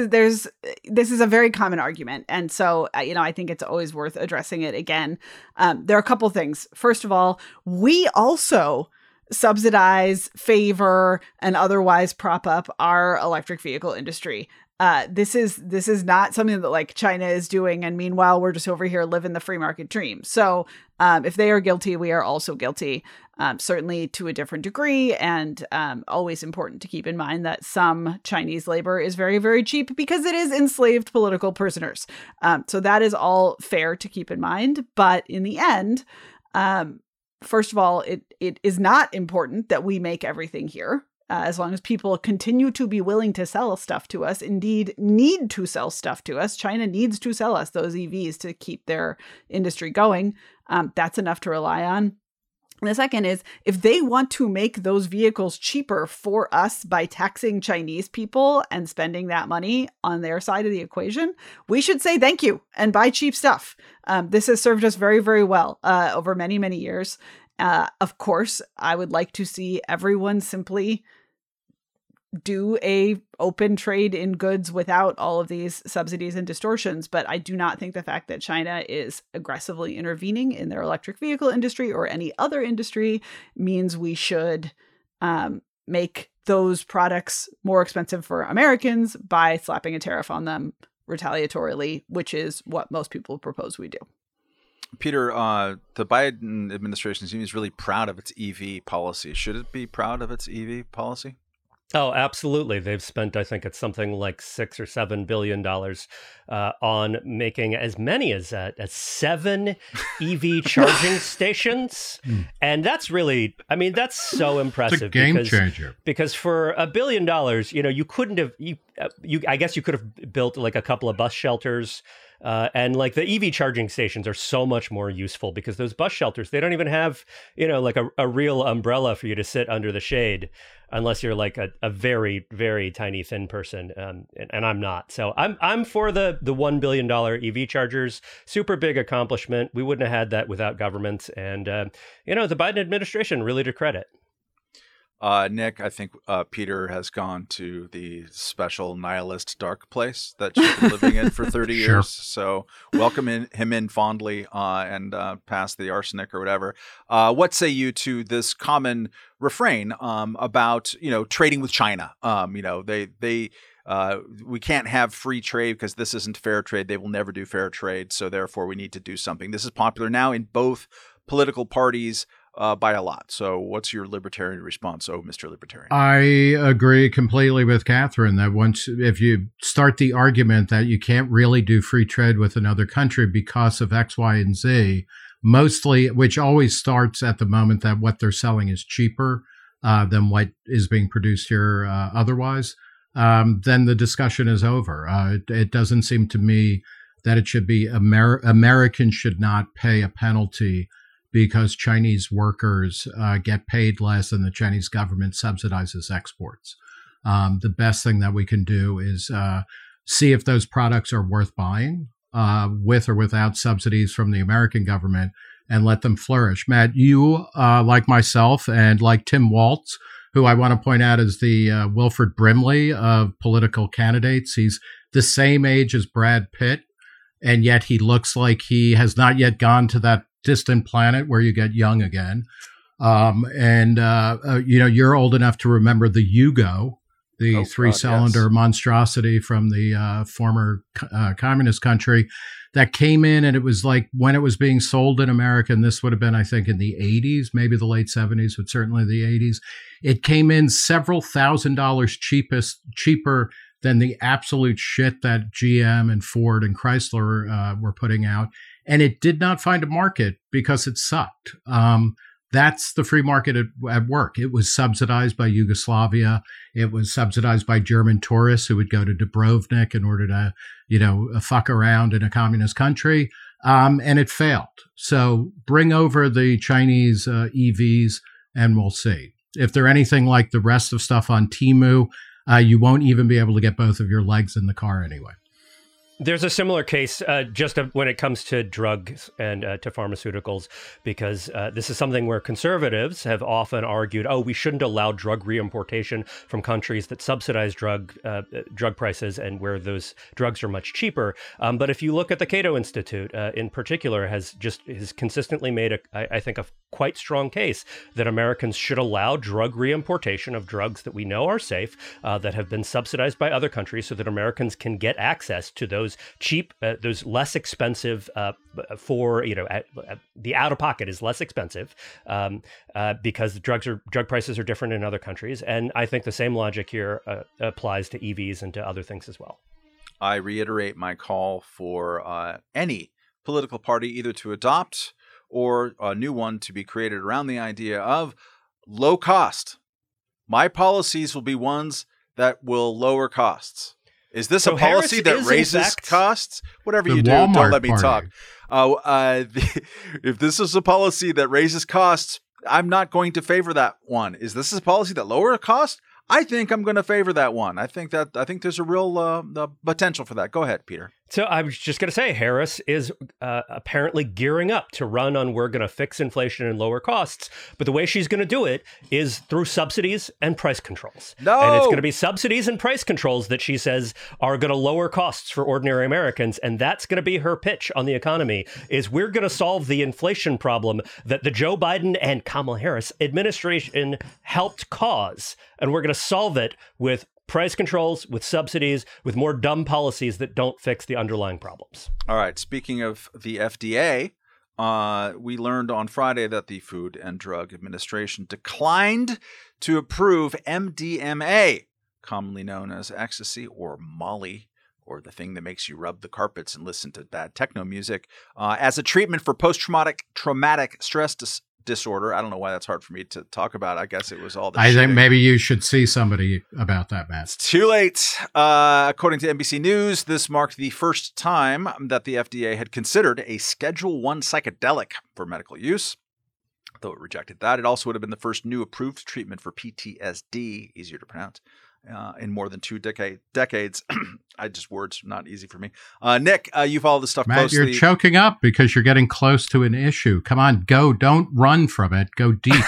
is a very common argument. And so, I think it's always worth addressing it again. There are a couple things. First of all, we also subsidize, favor, and otherwise prop up our electric vehicle industry. This is not something that like China is doing. And meanwhile, we're just over here living the free market dream. So if they are guilty, we are also guilty, certainly to a different degree. And always important to keep in mind that some Chinese labor is very, very cheap because it is enslaved political prisoners. So that is all fair to keep in mind. But in the end, first of all, it is not important that we make everything here. As long as people continue to be willing to sell stuff to us, indeed need to sell stuff to us, China needs to sell us those EVs to keep their industry going. That's enough to rely on. And the second is, if they want to make those vehicles cheaper for us by taxing Chinese people and spending that money on their side of the equation, we should say thank you and buy cheap stuff. This has served us very, very well over many, many years. Of course, I would like to see everyone simply do a open trade in goods without all of these subsidies and distortions. But I do not think the fact that China is aggressively intervening in their electric vehicle industry or any other industry means we should make those products more expensive for Americans by slapping a tariff on them retaliatorily, which is what most people propose we do. Peter, the Biden administration seems really proud of its EV policy. Should it be proud of its EV policy? Oh, absolutely. They've spent, I think it's something like $6 or $7 billion on making as many as 7 EV charging stations. And that's really, I mean, that's so impressive. It's a game changer. Because for $1 billion, you couldn't have, I guess you could have built like a couple of bus shelters. And like the EV charging stations are so much more useful because those bus shelters, they don't even have, like a real umbrella for you to sit under the shade unless you're like a very, very tiny, thin person. And I'm not. So I'm for the $1 billion EV chargers. Super big accomplishment. We wouldn't have had that without government. And, the Biden administration really to credit. Nick, I think Peter has gone to the special nihilist dark place that you've been living in for 30 Sure. years. So welcome him in fondly and pass the arsenic or whatever. What say you to this common refrain about trading with China? We can't have free trade because this isn't fair trade. They will never do fair trade. So therefore, we need to do something. This is popular now in both political parties. By a lot. So what's your libertarian response, Mr. Libertarian? I agree completely with Catherine that if you start the argument that you can't really do free trade with another country because of X, Y, and Z, mostly, which always starts at the moment that what they're selling is cheaper than what is being produced here otherwise, then the discussion is over. It doesn't seem to me that it should be Americans should not pay a penalty because Chinese workers get paid less and the Chinese government subsidizes exports. The best thing that we can do is see if those products are worth buying with or without subsidies from the American government and let them flourish. Matt, you, like myself and like Tim Walz, who I want to point out is the Wilford Brimley of political candidates. He's the same age as Brad Pitt, and yet he looks like he has not yet gone to that distant planet where you get young again. You're old enough to remember the Yugo, the three-cylinder monstrosity from the former communist country that came in, and it was like when it was being sold in America, and this would have been, I think, in the 80s, maybe the late 70s, but certainly the 80s, it came in several $1,000s cheaper than the absolute shit that GM and Ford and Chrysler were putting out. And it did not find a market because it sucked. That's the free market at work. It was subsidized by Yugoslavia. It was subsidized by German tourists who would go to Dubrovnik in order to, fuck around in a communist country. And it failed. So bring over the Chinese EVs and we'll see. If they're anything like the rest of stuff on Temu, you won't even be able to get both of your legs in the car anyway. There's a similar case just when it comes to drugs and to pharmaceuticals, because this is something where conservatives have often argued, we shouldn't allow drug reimportation from countries that subsidize drug prices and where those drugs are much cheaper. But if you look at the Cato Institute in particular, has consistently made, I think, a quite strong case that Americans should allow drug reimportation of drugs that we know are safe, that have been subsidized by other countries, so that Americans can get access to those cheap, those less expensive the out of pocket is less expensive because drug prices are different in other countries, and I think the same logic here applies to EVs and to other things as well. I reiterate my call for any political party either to adopt or a new one to be created around the idea of low cost. My policies will be ones that will lower costs. Is this a policy that raises costs? Whatever you do, don't let me talk. If this is a policy that raises costs, I'm not going to favor that one. Is this a policy that lowers costs? I think I'm going to favor that one. I think there's a real potential for that. Go ahead, Peter. So I was just going to say, Harris is apparently gearing up to run on we're going to fix inflation and lower costs. But the way she's going to do it is through subsidies and price controls. No! And it's going to be subsidies and price controls that she says are going to lower costs for ordinary Americans. And that's going to be her pitch on the economy, is we're going to solve the inflation problem that the Joe Biden and Kamala Harris administration helped cause. And we're going to solve it with price controls, with subsidies, with more dumb policies that don't fix the underlying problems. All right. Speaking of the FDA, we learned on Friday that the Food and Drug Administration declined to approve MDMA, commonly known as ecstasy or Molly, or the thing that makes you rub the carpets and listen to bad techno music, as a treatment for post-traumatic stress disorder. I don't know why that's hard for me to talk about. I guess it was all the I think shitting. maybe you should see somebody about that, Matt. It's too late. According to NBC News, this marked the first time that the FDA had considered a Schedule I psychedelic for medical use. Though it rejected that, it also would have been the first new approved treatment for PTSD, easier to pronounce, in more than 2 decades. Words not easy for me. Nick, you follow this stuff Matt, closely. you're choking up because you're getting close to an issue. Come on, go. Don't run from it. Go deep.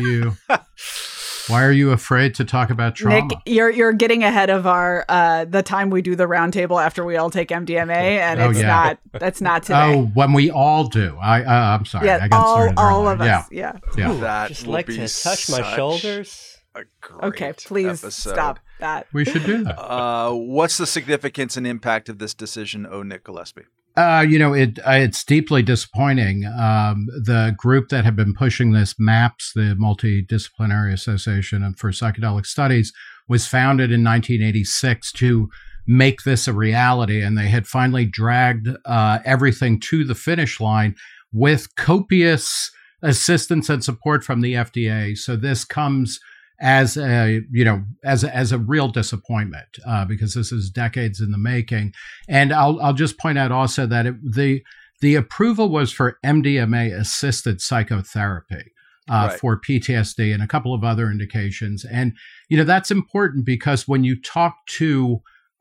Why are you afraid to talk about trauma? Nick, you're getting ahead of our the time we do the roundtable after we all take MDMA, and that's not today. Oh, when we all do. I'm sorry. Yeah, I got started all earlier. of us. Yeah. That Just will like be to touch my such shoulders. a great Okay, please episode. stop that. We should do that. What's the significance and impact of this decision, Nick Gillespie? It's deeply disappointing. The group that had been pushing this, MAPS, the Multidisciplinary Association for Psychedelic Studies, was founded in 1986 to make this a reality, and they had finally dragged everything to the finish line with copious assistance and support from the FDA. So this comes as a real disappointment because this is decades in the making. And I'll just point out also that the approval was for MDMA assisted psychotherapy for PTSD and a couple of other indications. And that's important because when you talk to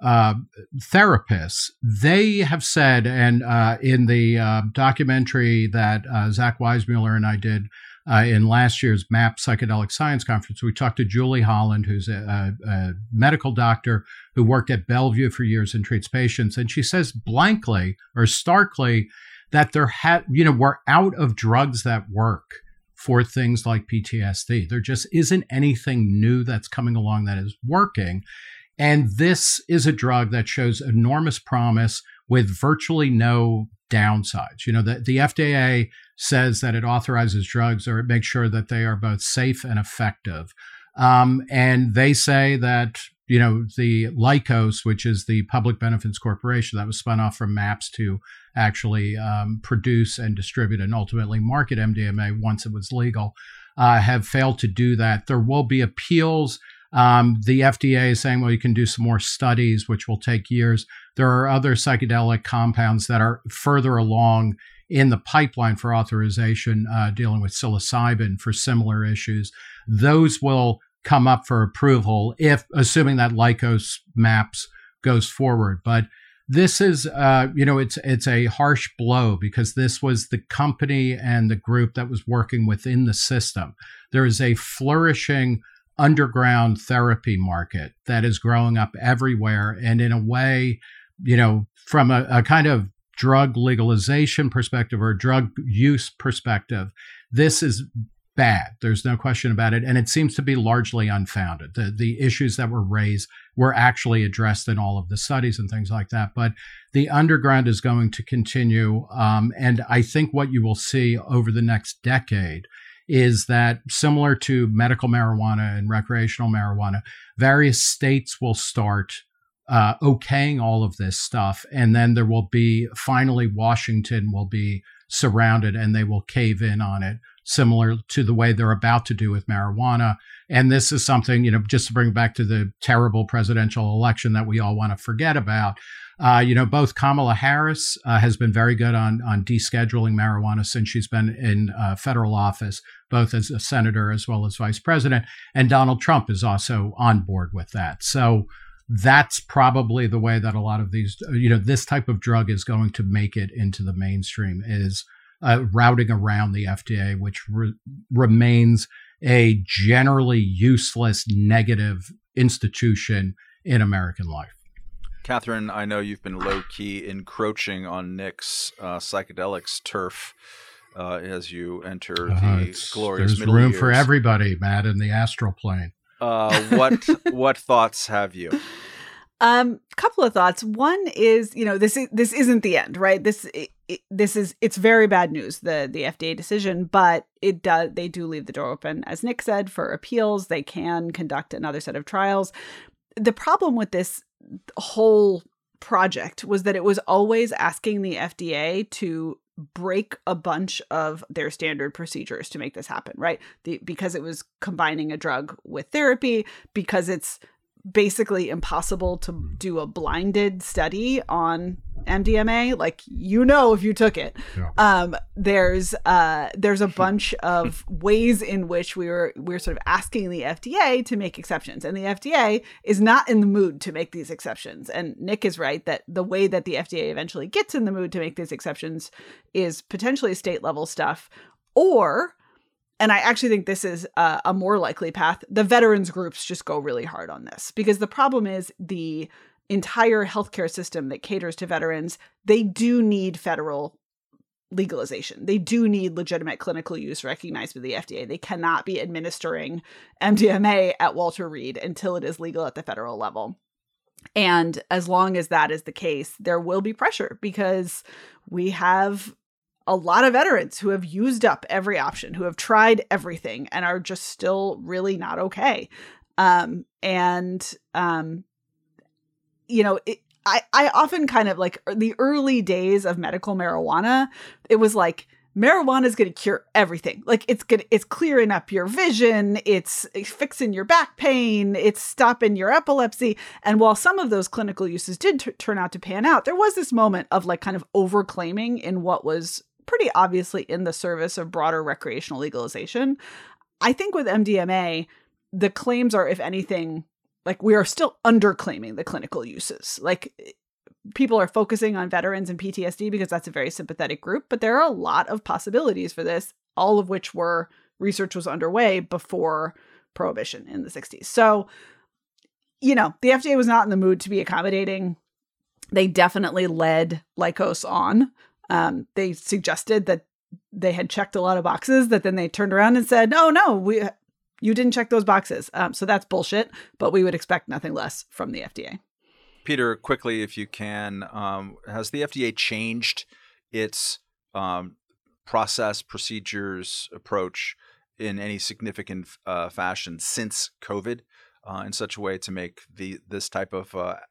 therapists, they have said, and in the documentary that Zach Weissmuller and I did in last year's MAP Psychedelic Science Conference, we talked to Julie Holland, who's a medical doctor who worked at Bellevue for years and treats patients. And she says blankly or starkly that we're out of drugs that work for things like PTSD. There just isn't anything new that's coming along that is working. And this is a drug that shows enormous promise with virtually no downsides. The FDA says that it authorizes drugs or it makes sure that they are both safe and effective. And they say that, the Lykos, which is the Public Benefits Corporation that was spun off from MAPS to actually produce and distribute and ultimately market MDMA once it was legal, have failed to do that. There will be appeals. The FDA is saying, well, you can do some more studies, which will take years. There are other psychedelic compounds that are further along in the pipeline for authorization, dealing with psilocybin for similar issues. Those will come up for approval assuming that Lykos MAPS goes forward. But this is, it's a harsh blow because this was the company and the group that was working within the system. There is a flourishing underground therapy market that is growing up everywhere. And in a way, from a kind of drug legalization perspective or drug use perspective, this is bad. There's no question about it. And it seems to be largely unfounded. The issues that were raised were actually addressed in all of the studies and things like that. But the underground is going to continue. And I think what you will see over the next decade is that, similar to medical marijuana and recreational marijuana, various states will start okaying all of this stuff. And then there will be, finally, Washington will be surrounded and they will cave in on it, similar to the way they're about to do with marijuana. And this is something, just to bring back to the terrible presidential election that we all want to forget about. Both Kamala Harris has been very good on descheduling marijuana since she's been in federal office, both as a senator as well as vice president. And Donald Trump is also on board with that. So that's probably the way that a lot of these, this type of drug is going to make it into the mainstream, is routing around the FDA, which remains a generally useless, negative institution in American life. Catherine, I know you've been low-key encroaching on Nick's psychedelics turf as you enter the glorious there's middle room years. for everybody, Matt, in the astral plane. What thoughts have you? Couple of thoughts. One is, this isn't the end, right? It's very bad news, the FDA decision, but they do leave the door open, as Nick said, for appeals. They can conduct another set of trials. The problem with this whole project was that it was always asking the FDA to break a bunch of their standard procedures to make this happen, right? Because it was combining a drug with therapy, because it's basically impossible to do a blinded study on MDMA, like, if you took it. Yeah. There's a bunch of ways in which we're sort of asking the FDA to make exceptions, and the FDA is not in the mood to make these exceptions. And Nick is right that the way that the FDA eventually gets in the mood to make these exceptions is potentially state level stuff, and I actually think this is a more likely path, the veterans groups just go really hard on this, because the problem is the entire healthcare system that caters to veterans, they do need federal legalization. They do need legitimate clinical use recognized by the FDA. They cannot be administering MDMA at Walter Reed until it is legal at the federal level. And as long as that is the case, there will be pressure, because we have a lot of veterans who have used up every option, who have tried everything and are just still really not okay. I often kind of like the early days of medical marijuana, it was like, marijuana is going to cure everything. Like it's clearing up your vision. It's fixing your back pain. It's stopping your epilepsy. And while some of those clinical uses did turn out to pan out, there was this moment of like kind of overclaiming in what was pretty obviously in the service of broader recreational legalization. I think with MDMA, the claims are, if anything, like we are still underclaiming the clinical uses. Like people are focusing on veterans and PTSD because that's a very sympathetic group, but there are a lot of possibilities for this, all of which research was underway before Prohibition in the 60s. So, the FDA was not in the mood to be accommodating. They definitely led Lykos on. They suggested that they had checked a lot of boxes, that then they turned around and said, "Oh no, you didn't check those boxes." So that's bullshit, but we would expect nothing less from the FDA. Peter, quickly, if you can, has the FDA changed its process, procedures, approach in any significant fashion since COVID in such a way to make this type of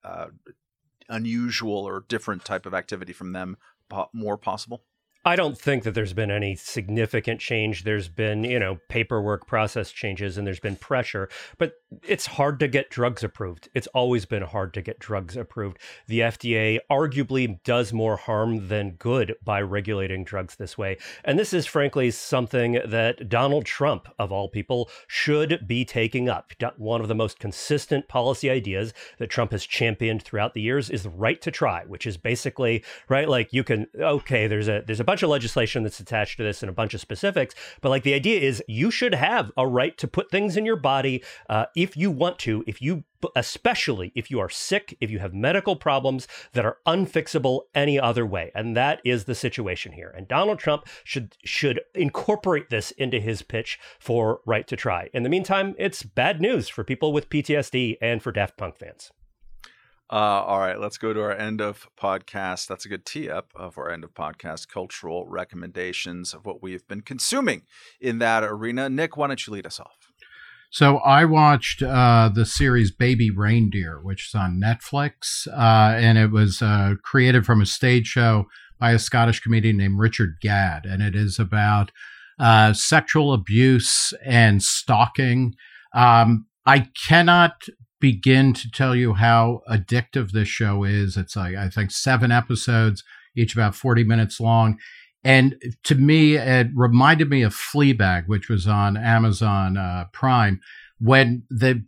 unusual or different type of activity from them more possible? I don't think that there's been any significant change. There's been, paperwork process changes, and there's been pressure, but it's hard to get drugs approved. It's always been hard to get drugs approved. The FDA arguably does more harm than good by regulating drugs this way. And this is frankly something that Donald Trump, of all people, should be taking up. One of the most consistent policy ideas that Trump has championed throughout the years is the right to try, which is basically, right, like there's a bunch of legislation that's attached to this and a bunch of specifics, but like the idea is you should have a right to put things in your body if you want to, especially if you are sick, if you have medical problems that are unfixable any other way. And that is the situation here. And Donald Trump should incorporate this into his pitch for right to try. In the meantime, it's bad news for people with PTSD and for Daft Punk fans. All right, let's go to our end of podcast. That's a good tee up of our end of podcast cultural recommendations of what we've been consuming in that arena. Nick, why don't you lead us off? So I watched the series Baby Reindeer, which is on Netflix, and it was created from a stage show by a Scottish comedian named Richard Gadd, and it is about sexual abuse and stalking. I cannot begin to tell you how addictive this show is. It's like, I think 7 episodes, each about 40 minutes long. And to me, it reminded me of Fleabag, which was on Amazon Prime. When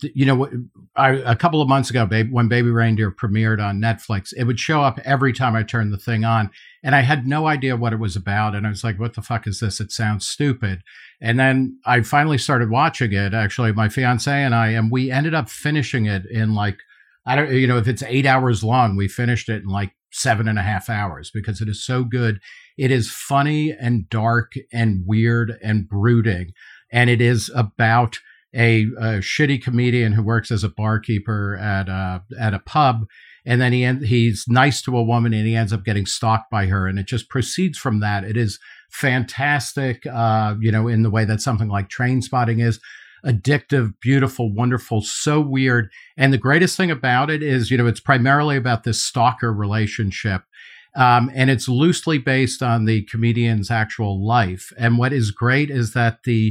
a couple of months ago, when Baby Reindeer premiered on Netflix, it would show up every time I turned the thing on. And I had no idea what it was about. And I was like, what the fuck is this? It sounds stupid. And then I finally started watching it, actually, my fiance and I, and we ended up finishing it in like, if it's 8 hours long, we finished it in like 7.5 hours because it is so good. It is funny and dark and weird and brooding. And it is about a shitty comedian who works as a barkeeper at a pub, and then he's nice to a woman and he ends up getting stalked by her, and it just proceeds from that. It is fantastic, in the way that something like Trainspotting is. Addictive, beautiful, wonderful, so weird. And the greatest thing about it is, it's primarily about this stalker relationship. And it's loosely based on the comedian's actual life. And what is great is that the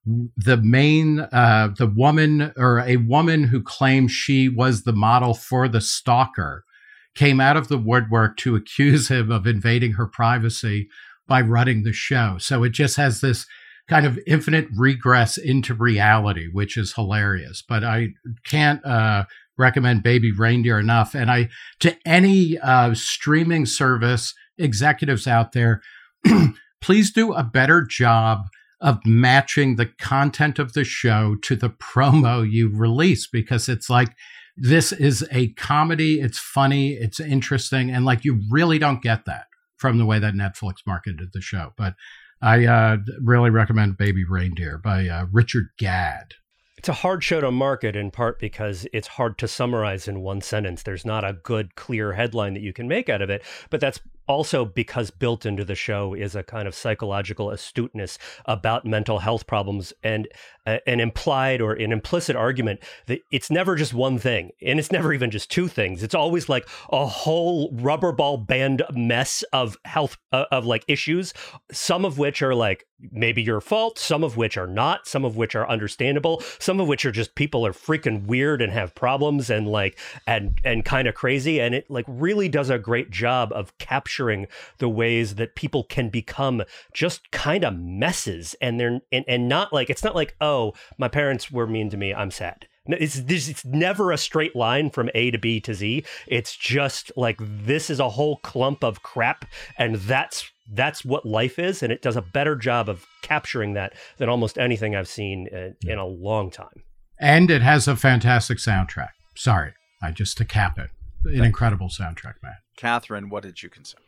woman, or a woman who claims she was the model for the stalker, came out of the woodwork to accuse him of invading her privacy by running the show. So it just has this kind of infinite regress into reality, which is hilarious. But I can't recommend Baby Reindeer enough. And to any streaming service executives out there, please do a better job of matching the content of the show to the promo you release, because it's like, this is a comedy, it's funny, it's interesting, and like you really don't get that from the way that Netflix marketed the show. But I really recommend Baby Reindeer by Richard Gadd. It's a hard show to market, in part because it's hard to summarize in one sentence. There's not a good, clear headline that you can make out of it. But that's also because built into the show is a kind of psychological astuteness about mental health problems, and an implied or an implicit argument that it's never just one thing, and it's never even just two things. It's always like a whole rubber ball band mess of health, of like issues, some of which are like maybe your fault, some of which are not, some of which are understandable, some of which are just people are freaking weird and have problems and like and kind of crazy. And it like really does a great job of capturing the ways that people can become just kind of messes, and they're and not like, it's not like, oh, my parents were mean to me, I'm sad. It's never a straight line from A to B to Z. It's just like, this is a whole clump of crap, and that's what life is, and it does a better job of capturing that than almost anything I've seen in a long time. And it has a fantastic soundtrack. Sorry, to cap it. An incredible soundtrack, man. Catherine, what did you consume?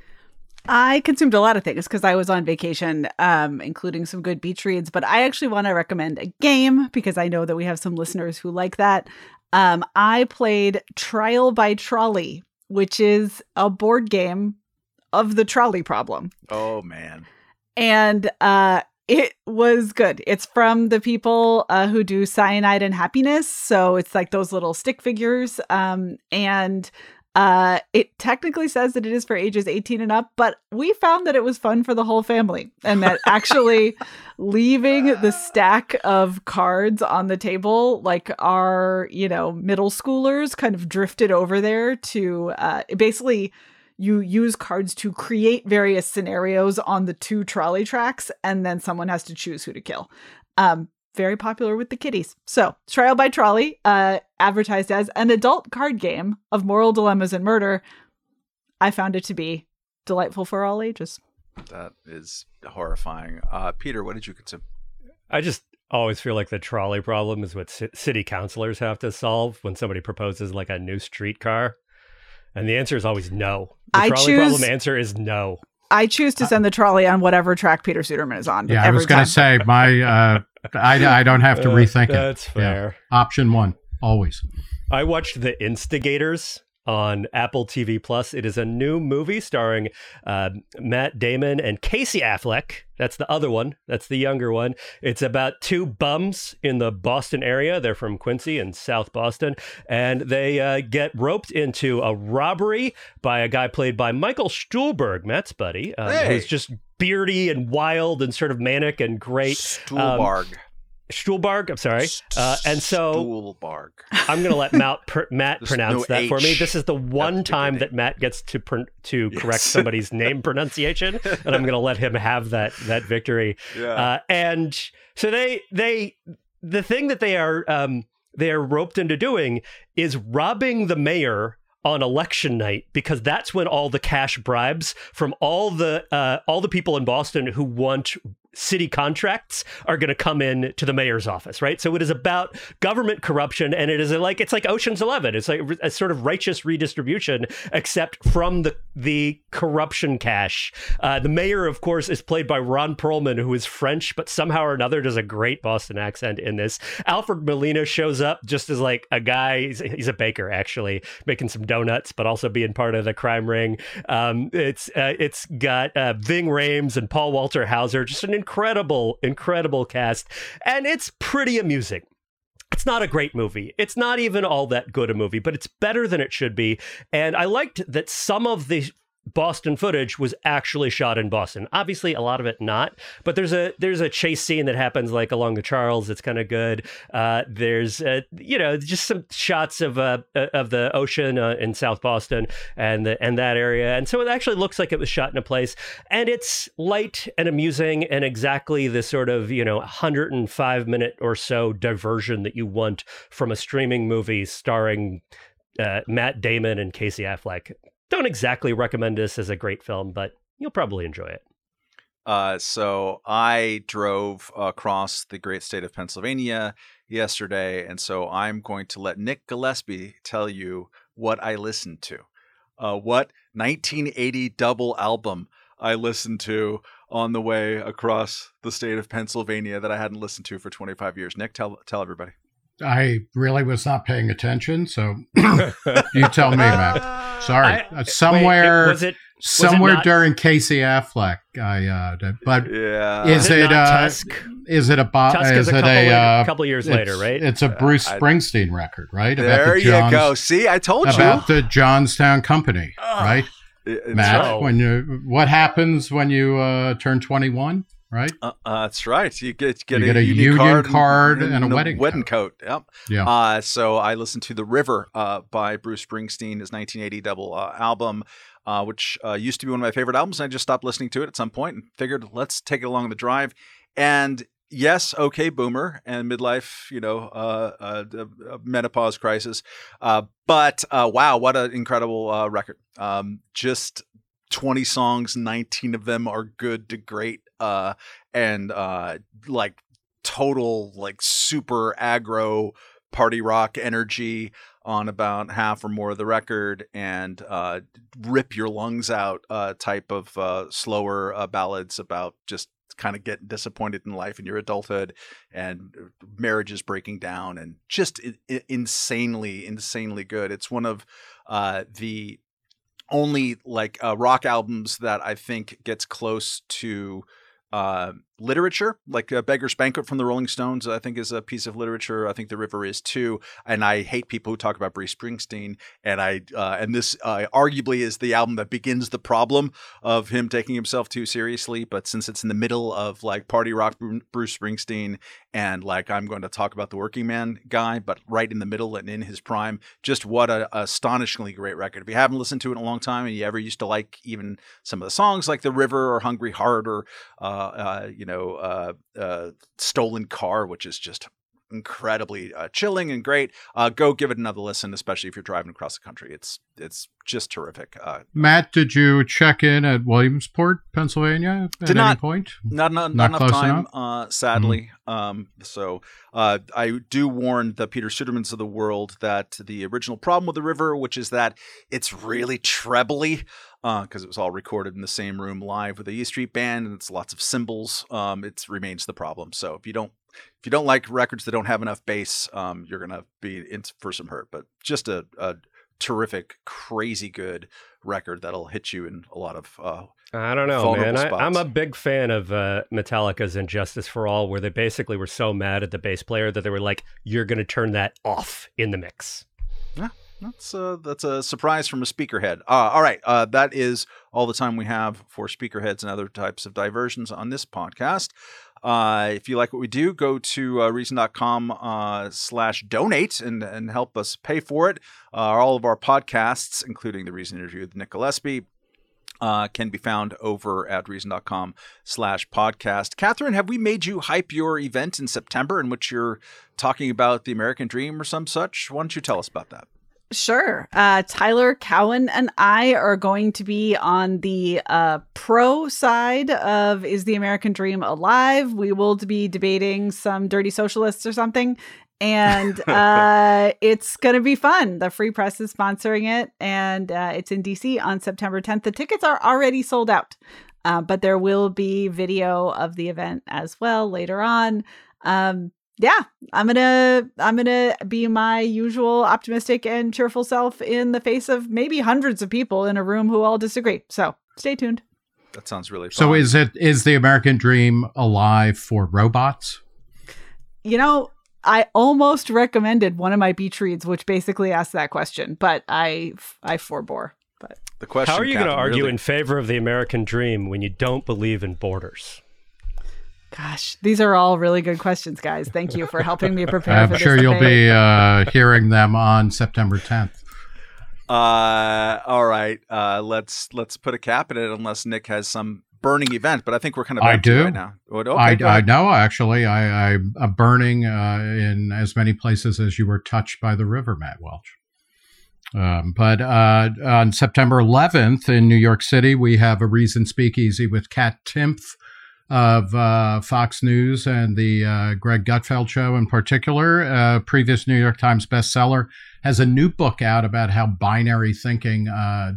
I consumed a lot of things because I was on vacation, including some good beach reads, but I actually want to recommend a game because I know that we have some listeners who like that. I played Trial by Trolley, which is a board game of the trolley problem. Oh, man. And it was good. It's from the people who do Cyanide and Happiness. So it's like those little stick figures. And it technically says that it is for ages 18 and up, but we found that it was fun for the whole family, and that actually leaving the stack of cards on the table, like our, middle schoolers kind of drifted over there to basically you use cards to create various scenarios on the two trolley tracks, and then someone has to choose who to kill. Very popular with the kiddies. So, Trial by Trolley, advertised as an adult card game of moral dilemmas and murder. I found it to be delightful for all ages. That is horrifying. Peter, what did you consume? I just always feel like the trolley problem is what city councilors have to solve when somebody proposes like a new streetcar. And the answer is always no. The trolley problem answer is no. I choose to send the trolley on whatever track Peter Suderman is on. Yeah, I was going to say, I don't have to rethink it. That's fair. Yeah. Option one, always. I watched The Instigators on Apple TV Plus. It is a new movie starring Matt Damon and Casey Affleck. That's the other one. That's the younger one. It's about two bums in the Boston area. They're from Quincy in South Boston. And they get roped into a robbery by a guy played by Michael Stuhlbarg, Matt's buddy, who's just beardy and wild and sort of manic and great. Stuhlbarg, I'm sorry. And so Stuhlbarg. I'm going to let Matt pronounce that for me. This is the one time that Matt gets to correct somebody's name pronunciation, and I'm going to let him have that victory. Yeah. And so the thing that they are roped into doing is robbing the mayor on election night, because that's when all the cash bribes from all the people in Boston who want city contracts are going to come in to the mayor's office, right? So it is about government corruption, and it's like Ocean's 11. It's like a sort of righteous redistribution, except from the corruption cash. The mayor, of course, is played by Ron Perlman, who is French, but somehow or another does a great Boston accent in this. Alfred Molina shows up just as like a guy. He's a baker, actually, making some donuts, but also being part of the crime ring. It's got Ving Rhames and Paul Walter Hauser, just an incredible cast, and it's pretty amusing. It's not a great movie. It's not even all that good a movie, but it's better than it should be. And I liked that some of the Boston footage was actually shot in Boston. Obviously, a lot of it not, but there's a chase scene that happens like along the Charles. It's kind of good. There's just some shots of the ocean in South Boston and that area, and so it actually looks like it was shot in a place. And it's light and amusing and exactly the sort of 105-minute or so diversion that you want from a streaming movie starring Matt Damon and Casey Affleck. Don't exactly recommend this as a great film, but you'll probably enjoy it. So I drove across the great state of Pennsylvania yesterday, and so I'm going to let Nick Gillespie tell you what I listened to. What 1980 double album I listened to on the way across the state of Pennsylvania that I hadn't listened to for 25 years. Nick, tell everybody. I really was not paying attention, so you tell me, Matt. Sorry, somewhere during Casey Affleck. Is it Tusk? Is it a Tusk is a couple years later, right? It's a Bruce Springsteen record, right? There you go. See, I told you about the Johnstown Company, right? Matt, right. What happens when you turn 21? Right? That's right. You get a union card and a wedding coat. Yep. Yeah. So I listened to The River by Bruce Springsteen, his 1980 double album, which used to be one of my favorite albums. And I just stopped listening to it at some point and figured, let's take it along the drive. And yes, okay, boomer and midlife, menopause crisis. But wow, what an incredible record. Just 20 songs, 19 of them are good to great, and like total like super aggro party rock energy on about half or more of the record, and rip your lungs out type of slower ballads about just kind of getting disappointed in life in your adulthood and marriages breaking down, and just insanely good. It's one of the only like rock albums that I think gets close to literature, like Beggar's Banquet from the Rolling Stones, I think is a piece of literature. I think The River is too. And I hate people who talk about Bruce Springsteen. And this arguably is the album that begins the problem of him taking himself too seriously. But since it's in the middle of like party rock Bruce Springsteen, and like I'm going to talk about the working man guy, but right in the middle and in his prime, just what a astonishingly great record. If you haven't listened to it in a long time and you ever used to like even some of the songs like The River or Hungry Heart or Stolen Car, which is just incredibly chilling and great, go give it another listen, especially if you're driving across the country. It's just terrific. Matt, did you check in at Williamsport, Pennsylvania at any point? Not enough time, sadly. So I do warn the Peter Sudermans of the world that the original problem with The River, which is that it's really trebly, because it was all recorded in the same room live with the E Street Band, and it's lots of cymbals. It remains the problem. So if you don't like records that don't have enough bass, you're gonna be in for some hurt. But just a terrific, crazy good record that'll hit you in a lot of I don't know, man. I'm a big fan of Metallica's And Justice for All, where they basically were so mad at the bass player that they were like, "You're gonna turn that off in the mix." Yeah. That's a surprise from a speakerhead. All right. That is all the time we have for speakerheads and other types of diversions on this podcast. If you like what we do, go to reason.com/donate and help us pay for it. All of our podcasts, including the Reason interview with Nick Gillespie, can be found over at reason.com/podcast. Catherine, have we made you hype your event in September in which you're talking about the American Dream or some such? Why don't you tell us about that? Sure. Tyler Cowan and I are going to be on the pro side of Is the American Dream Alive? We will be debating some dirty socialists or something. And it's going to be fun. The Free Press is sponsoring it, and it's in DC on September 10th. The tickets are already sold out, but there will be video of the event as well later on. Yeah, I'm gonna be my usual optimistic and cheerful self in the face of maybe hundreds of people in a room who all disagree. So stay tuned. That sounds really fun. So is the American Dream alive for robots? You know, I almost recommended one of my beach reads, which basically asked that question, but I forbore. But the question: how are you going to argue really in favor of the American dream when you don't believe in borders? Gosh, these are all really good questions, guys. Thank you for helping me prepare. I'm for sure this you'll debate. be hearing them on September 10th. All right. Let's put a cap in it, unless Nick has some burning event. But I think we're kind of empty right now. Okay, I know, actually. I'm burning in as many places as you were touched by the river, Matt Welch. But on September 11th in New York City, we have a Reason Speakeasy with Kat Timpf of Fox News and the Greg Gutfeld Show in particular. Previous New York Times bestseller, has a new book out about how binary thinking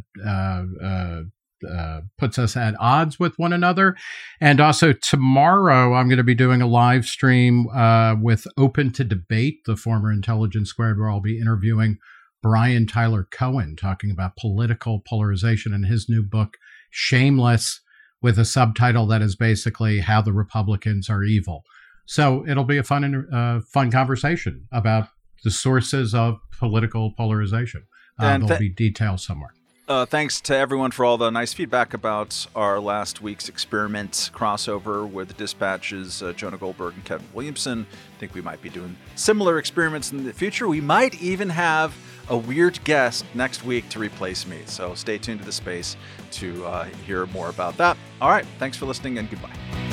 puts us at odds with one another. And also tomorrow, I'm going to be doing a live stream with Open to Debate, the former Intelligence Squared, where I'll be interviewing Brian Tyler Cohen, talking about political polarization in his new book, Shameless, with a subtitle that is basically How the Republicans Are Evil. So it'll be a fun conversation about the sources of political polarization. There'll be details somewhere. Thanks to everyone for all the nice feedback about our last week's experiment crossover with Dispatch's Jonah Goldberg and Kevin Williamson. I think we might be doing similar experiments in the future. We might even have a weird guest next week to replace me. So stay tuned to the space to hear more about that. All right. Thanks for listening, and goodbye.